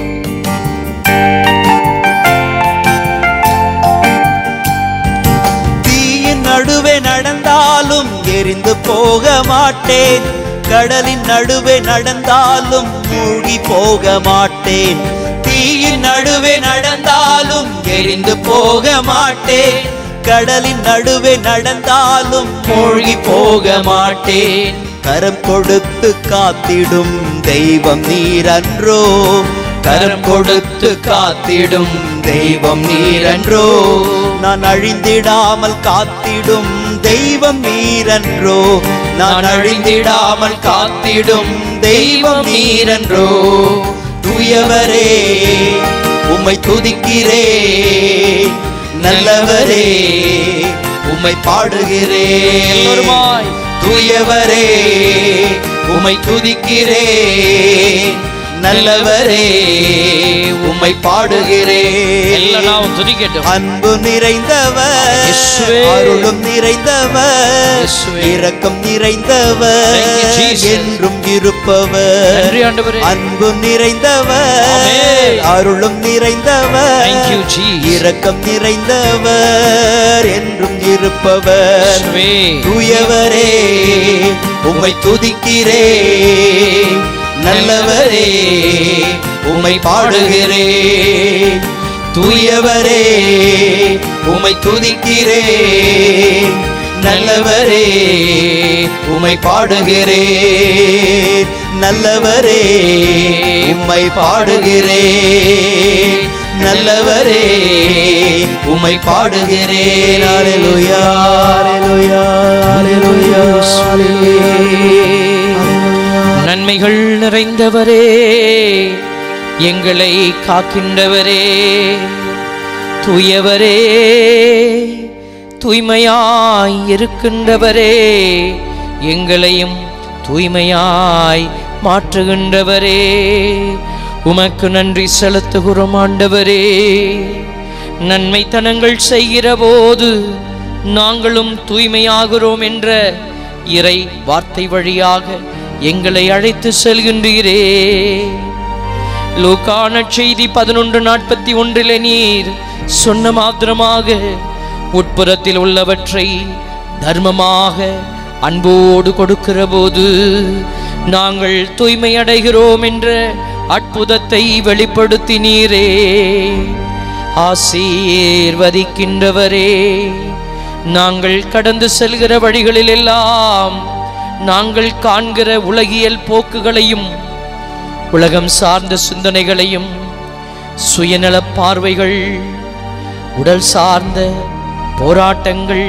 தீயின் நடுவே நடந்தாலும் எரிந்து போக மாட்டேன், கடலின் நடுவே நடந்தாலும் மூழ்கி போக மாட்டேன். தீயின் நடுவே நடந்தாலும் எரிந்து போக மாட்டேன், கடலின் நடுவே நடந்தாலும் மூழ்கி போக மாட்டேன். கரம் கொடுத்து காத்திடும் தெய்வம் நீரன்றோ, கரம் கொடுத்து காத்திடும் தெய்வம் நீரன்றோ. நான் அழிந்திடாமல் காத்திடும் தெய்வம் நீரன்றோ, நான் அழிந்திடாமல் காத்திடும் தெய்வம் நீரன்றோ. தூயவரே உம்மை துதிக்கிறேன், நல்லவரே உம்மை பாடுகிறேன். தூயவரே உம்மை துதிக்கிறேன், நல்லவரே உம்மை பாடுகிறேன். அன்பு நிறைந்தவர், அருளும் நிறைந்தவர், இரக்கம் நிறைந்தவர், என்றும் இருப்பவர். அன்பு நிறைந்தவர், அருளும் நிறைந்தவர், இரக்கம் நிறைந்தவர், என்றும் இருப்பவர். தூயவரே உம்மை துதிக்கிறேன், நல்லவரே உம்மை பாடுகிறேன். தூயவரே உம்மை துதிக்கிறேன், நல்லவரே உம்மை பாடுகிறேன். நல்லவரே உம்மை பாடுகிறேன், நல்லவரே உம்மை பாடுகிறேன். அல்லேலூயா, அல்லேலூயா, அல்லேலூயா, அல்லேலூயா. நன்மைகள் நிறைந்தவரே, எங்களை காக்கின்றவரே, தூயவரே, தூய்மையாய் இருக்கின்றவரே, எங்களையும் தூய்மையாய் மாற்றுகின்றவரே, உமக்கு நன்றி செலுத்துகிறோம் ஆண்டவரே. நன்மைத்தனங்கள் செய்கிற போது நாங்களும் தூய்மையாகிறோம் என்ற இறை வார்த்தை வழியாக எங்களை அழைத்து செல்கின்றீரே. லூக்கா நற்செய்தி 11:41 நீர் சொன்ன மாத்திரமாக உட்புறத்தில் உள்ளவற்றை தர்மமாக அன்போடு கொடுக்கிற போது நாங்கள் தூய்மை அடைகிறோம் என்ற அற்புதத்தை வெளிப்படுத்தினீரே. ஆசீர்வதிக்கின்றவரே, நாங்கள் கடந்து செல்கிற வழிகளில் எல்லாம் நாங்கள் காண்கிற உலகியல் போக்குகளையும் உலகம் சார்ந்த சிந்தனைகளையும் சுயநல பார்வைகள், உடல் சார்ந்த போராட்டங்கள்,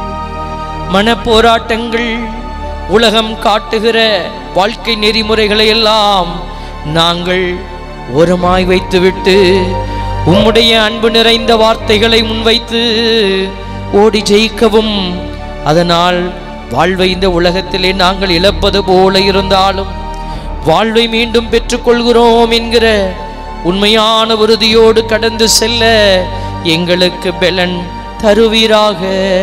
மன போராட்டங்கள், உலகம் காட்டுகிற வாழ்க்கை நெறிமுறைகளை எல்லாம் நாங்கள் ஓரமாய் வைத்துவிட்டு உம்முடைய அன்பு நிறைந்த வார்த்தைகளை முன்வைத்து ஓடி ஜெயிக்கவும், அதனால் வாழ்வை இந்த உலகத்திலே நாங்கள் இழப்பது போல இருந்தாலும் வாழ்வை மீண்டும் பெற்றுக்கொள்கிறோம் என்கிற உண்மையான உறுதியோடு கடந்து செல்ல எங்களுக்கு பலன் தருவீராக.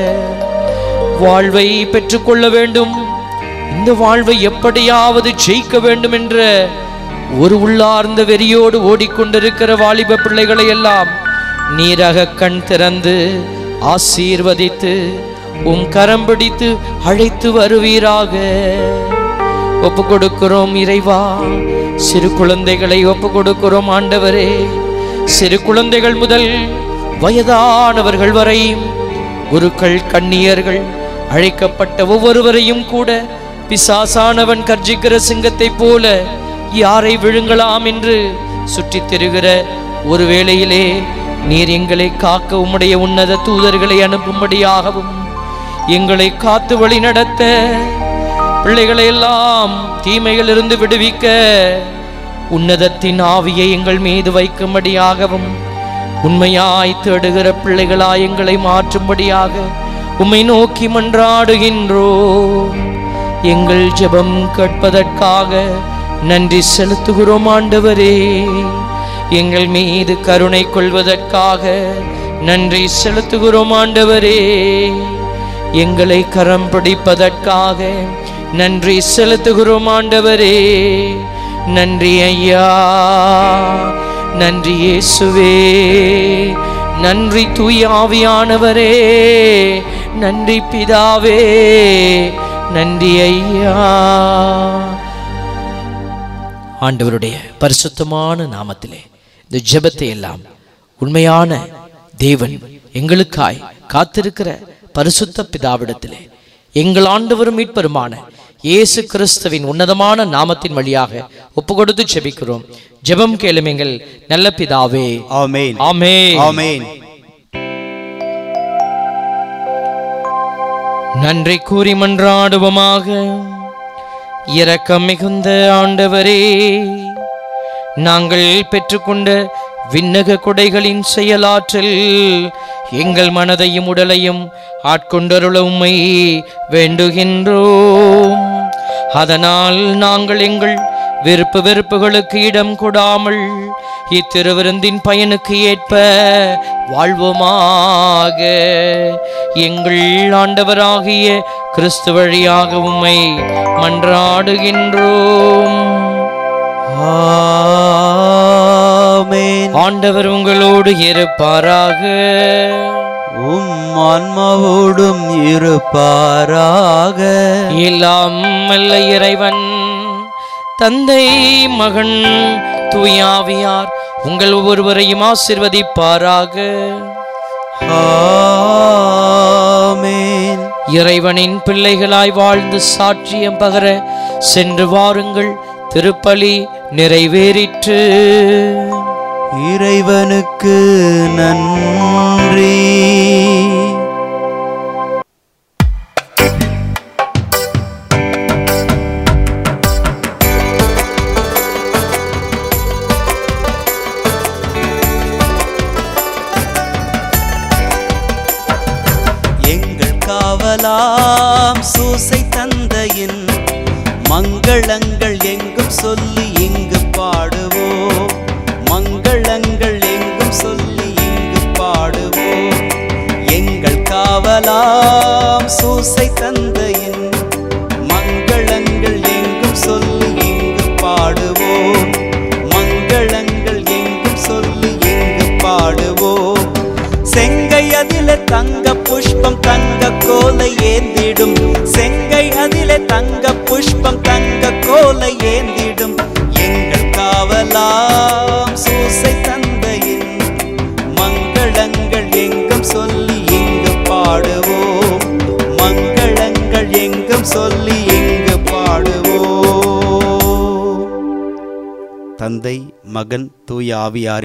வாழ்வை பெற்றுக்கொள்ள வேண்டும், இந்த வாழ்வை எப்படியாவது ஜெயிக்க வேண்டும் என்ற ஒரு உள்ளார்ந்த வெறியோடு ஓடிக்கொண்டிருக்கிற வாலிப பிள்ளைகளை எல்லாம் நீராக கண் திறந்து ஆசீர்வதித்து உம் கரம் பிடித்து அழைத்து வருவீராக. ஒப்பு கொடுக்கிறோம் இறைவா, சிறு குழந்தைகளை ஒப்பு கொடுக்கிறோம் ஆண்டவரே. சிறு குழந்தைகள் முதல் வயதானவர்கள் வரையும், குருக்கள், கன்னியர்கள், அழைக்கப்பட்ட ஒவ்வொருவரையும் கூட பிசாசானவன் கர்ஜிக்கிற சிங்கத்தை போல யாரை விழுங்கலாம் என்று சுற்றித் திரிகிற ஒரு வேளையிலே நீர் எங்களை காக்க உம்முடைய உன்னத தூதர்களை அனுப்பும்படியாகவும், எங்களை காத்து வழி நடத்த, பிள்ளைகளை எல்லாம் தீமைகளிலிருந்து விடுவிக்க உன்னதத்தின் ஆவியை எங்கள் மீது வைக்கும்படியாகவும், உண்மையாய் தேடுகிற பிள்ளைகளாய் எங்களை மாற்றும்படியாக உம்மை நோக்கி மன்றாடுகின்றோம். எங்கள் ஜெபம் கேட்பதற்காக நன்றி செலுத்துகிறோம் ஆண்டவரே. எங்கள் மீது கருணை கொள்வதற்காக நன்றி செலுத்துகிறோம் ஆண்டவரே. எங்களை கரம் பிடிப்பதற்காக நன்றி செலுத்துகிறோம் ஆண்டவரே. நன்றி ஐயா, நன்றி இயேசுவே, நன்றி தூய ஆவியானவரே, நன்றி பிதாவே, நன்றி ஐயா. ஆண்டவருடைய பரிசுத்தமான நாமத்திலே இந்த ஜெபத்தை எல்லாம் உண்மையான தேவன் எங்களுக்காய் காத்திருக்கிற பரிசுத்த பிதாவிடத்திலே எங்கள் ஆண்டவரும் மீட்பருமான இயேசு கிறிஸ்துவின் உன்னதமான நாமத்தின் வழியாக ஒப்பு கொடுத்து ஜெபிக்கிறோம். ஜெபம் கேளும் எங்கள் நல்ல பிதாவே. ஆமென். ஆமென். ஆமென். நன்றி கூறி மன்றாடுவோமாக. இரக்கம் மிகுந்த ஆண்டவரே, நாங்கள் பெற்றுக்கொண்ட விண்ணக கொடைகளின் செயலாற்றல் எங்கள் மனதையும் உடலையும் ஆட்கொண்டருள உம்மை வேண்டுகின்றோம். அதனால் நாங்கள் எங்கள் விருப்பு வெறுப்புகளுக்கு இடம் கொடாமல் இத்திருவிருந்தின் பயனுக்கு ஏற்ப வாழ்வோமாக. எங்கள் ஆண்டவராகிய கிறிஸ்து வழியாக உம்மை மன்றாடுகின்றோம். ஆமென். ஆண்டவர் உங்களோடு இருப்பாராக. ஆன்மாவோடும் இருப்பாராக. எல்லாம் வல்ல இறைவன் தந்தை, மகன், தூயாவியார் உங்கள் ஒவ்வொருவரையும் ஆசீர்வதிப்பாராக. ஆமென். இறைவனின் பிள்ளைகளாய் வாழ்ந்து சாட்சியம் பகர சென்று வாருங்கள். திருப்பலி நிறைவேறிற்று. இறைவனுக்கு நன்றி. எங்கள் காவலாம் சூசை தந்தையின் மங்களங்கள் எங்கும் சொல்லி இங்கு பாடுவோம். மங்களங்கள் எங்கும் சொல்லி இங்கு பாடுவோம். எங்கள் காவலாம் சூசை தந்தையின் மங்களங்கள் எங்கும் சொல்லி இங்கு பாடுவோம். மங்களங்கள் எங்கும் சொல்லி இங்கு பாடுவோம். செங்கை அதிலே தங்க புஷ்பம் தங்க கோலை ஏந்திடும். செங்கை அதிலே தங்க புஷ்பம் தங்க கோலை ஏந்திடும். எங்கள் காவலாம் சூசை தந்தையின் மங்களங்கள் எங்கும் சொல்லி இங்கு பாடுவோம். மங்களங்கள் எங்கும் சொல்லி இங்கு பாடுவோம். தந்தை, மகன், தூய ஆவியார்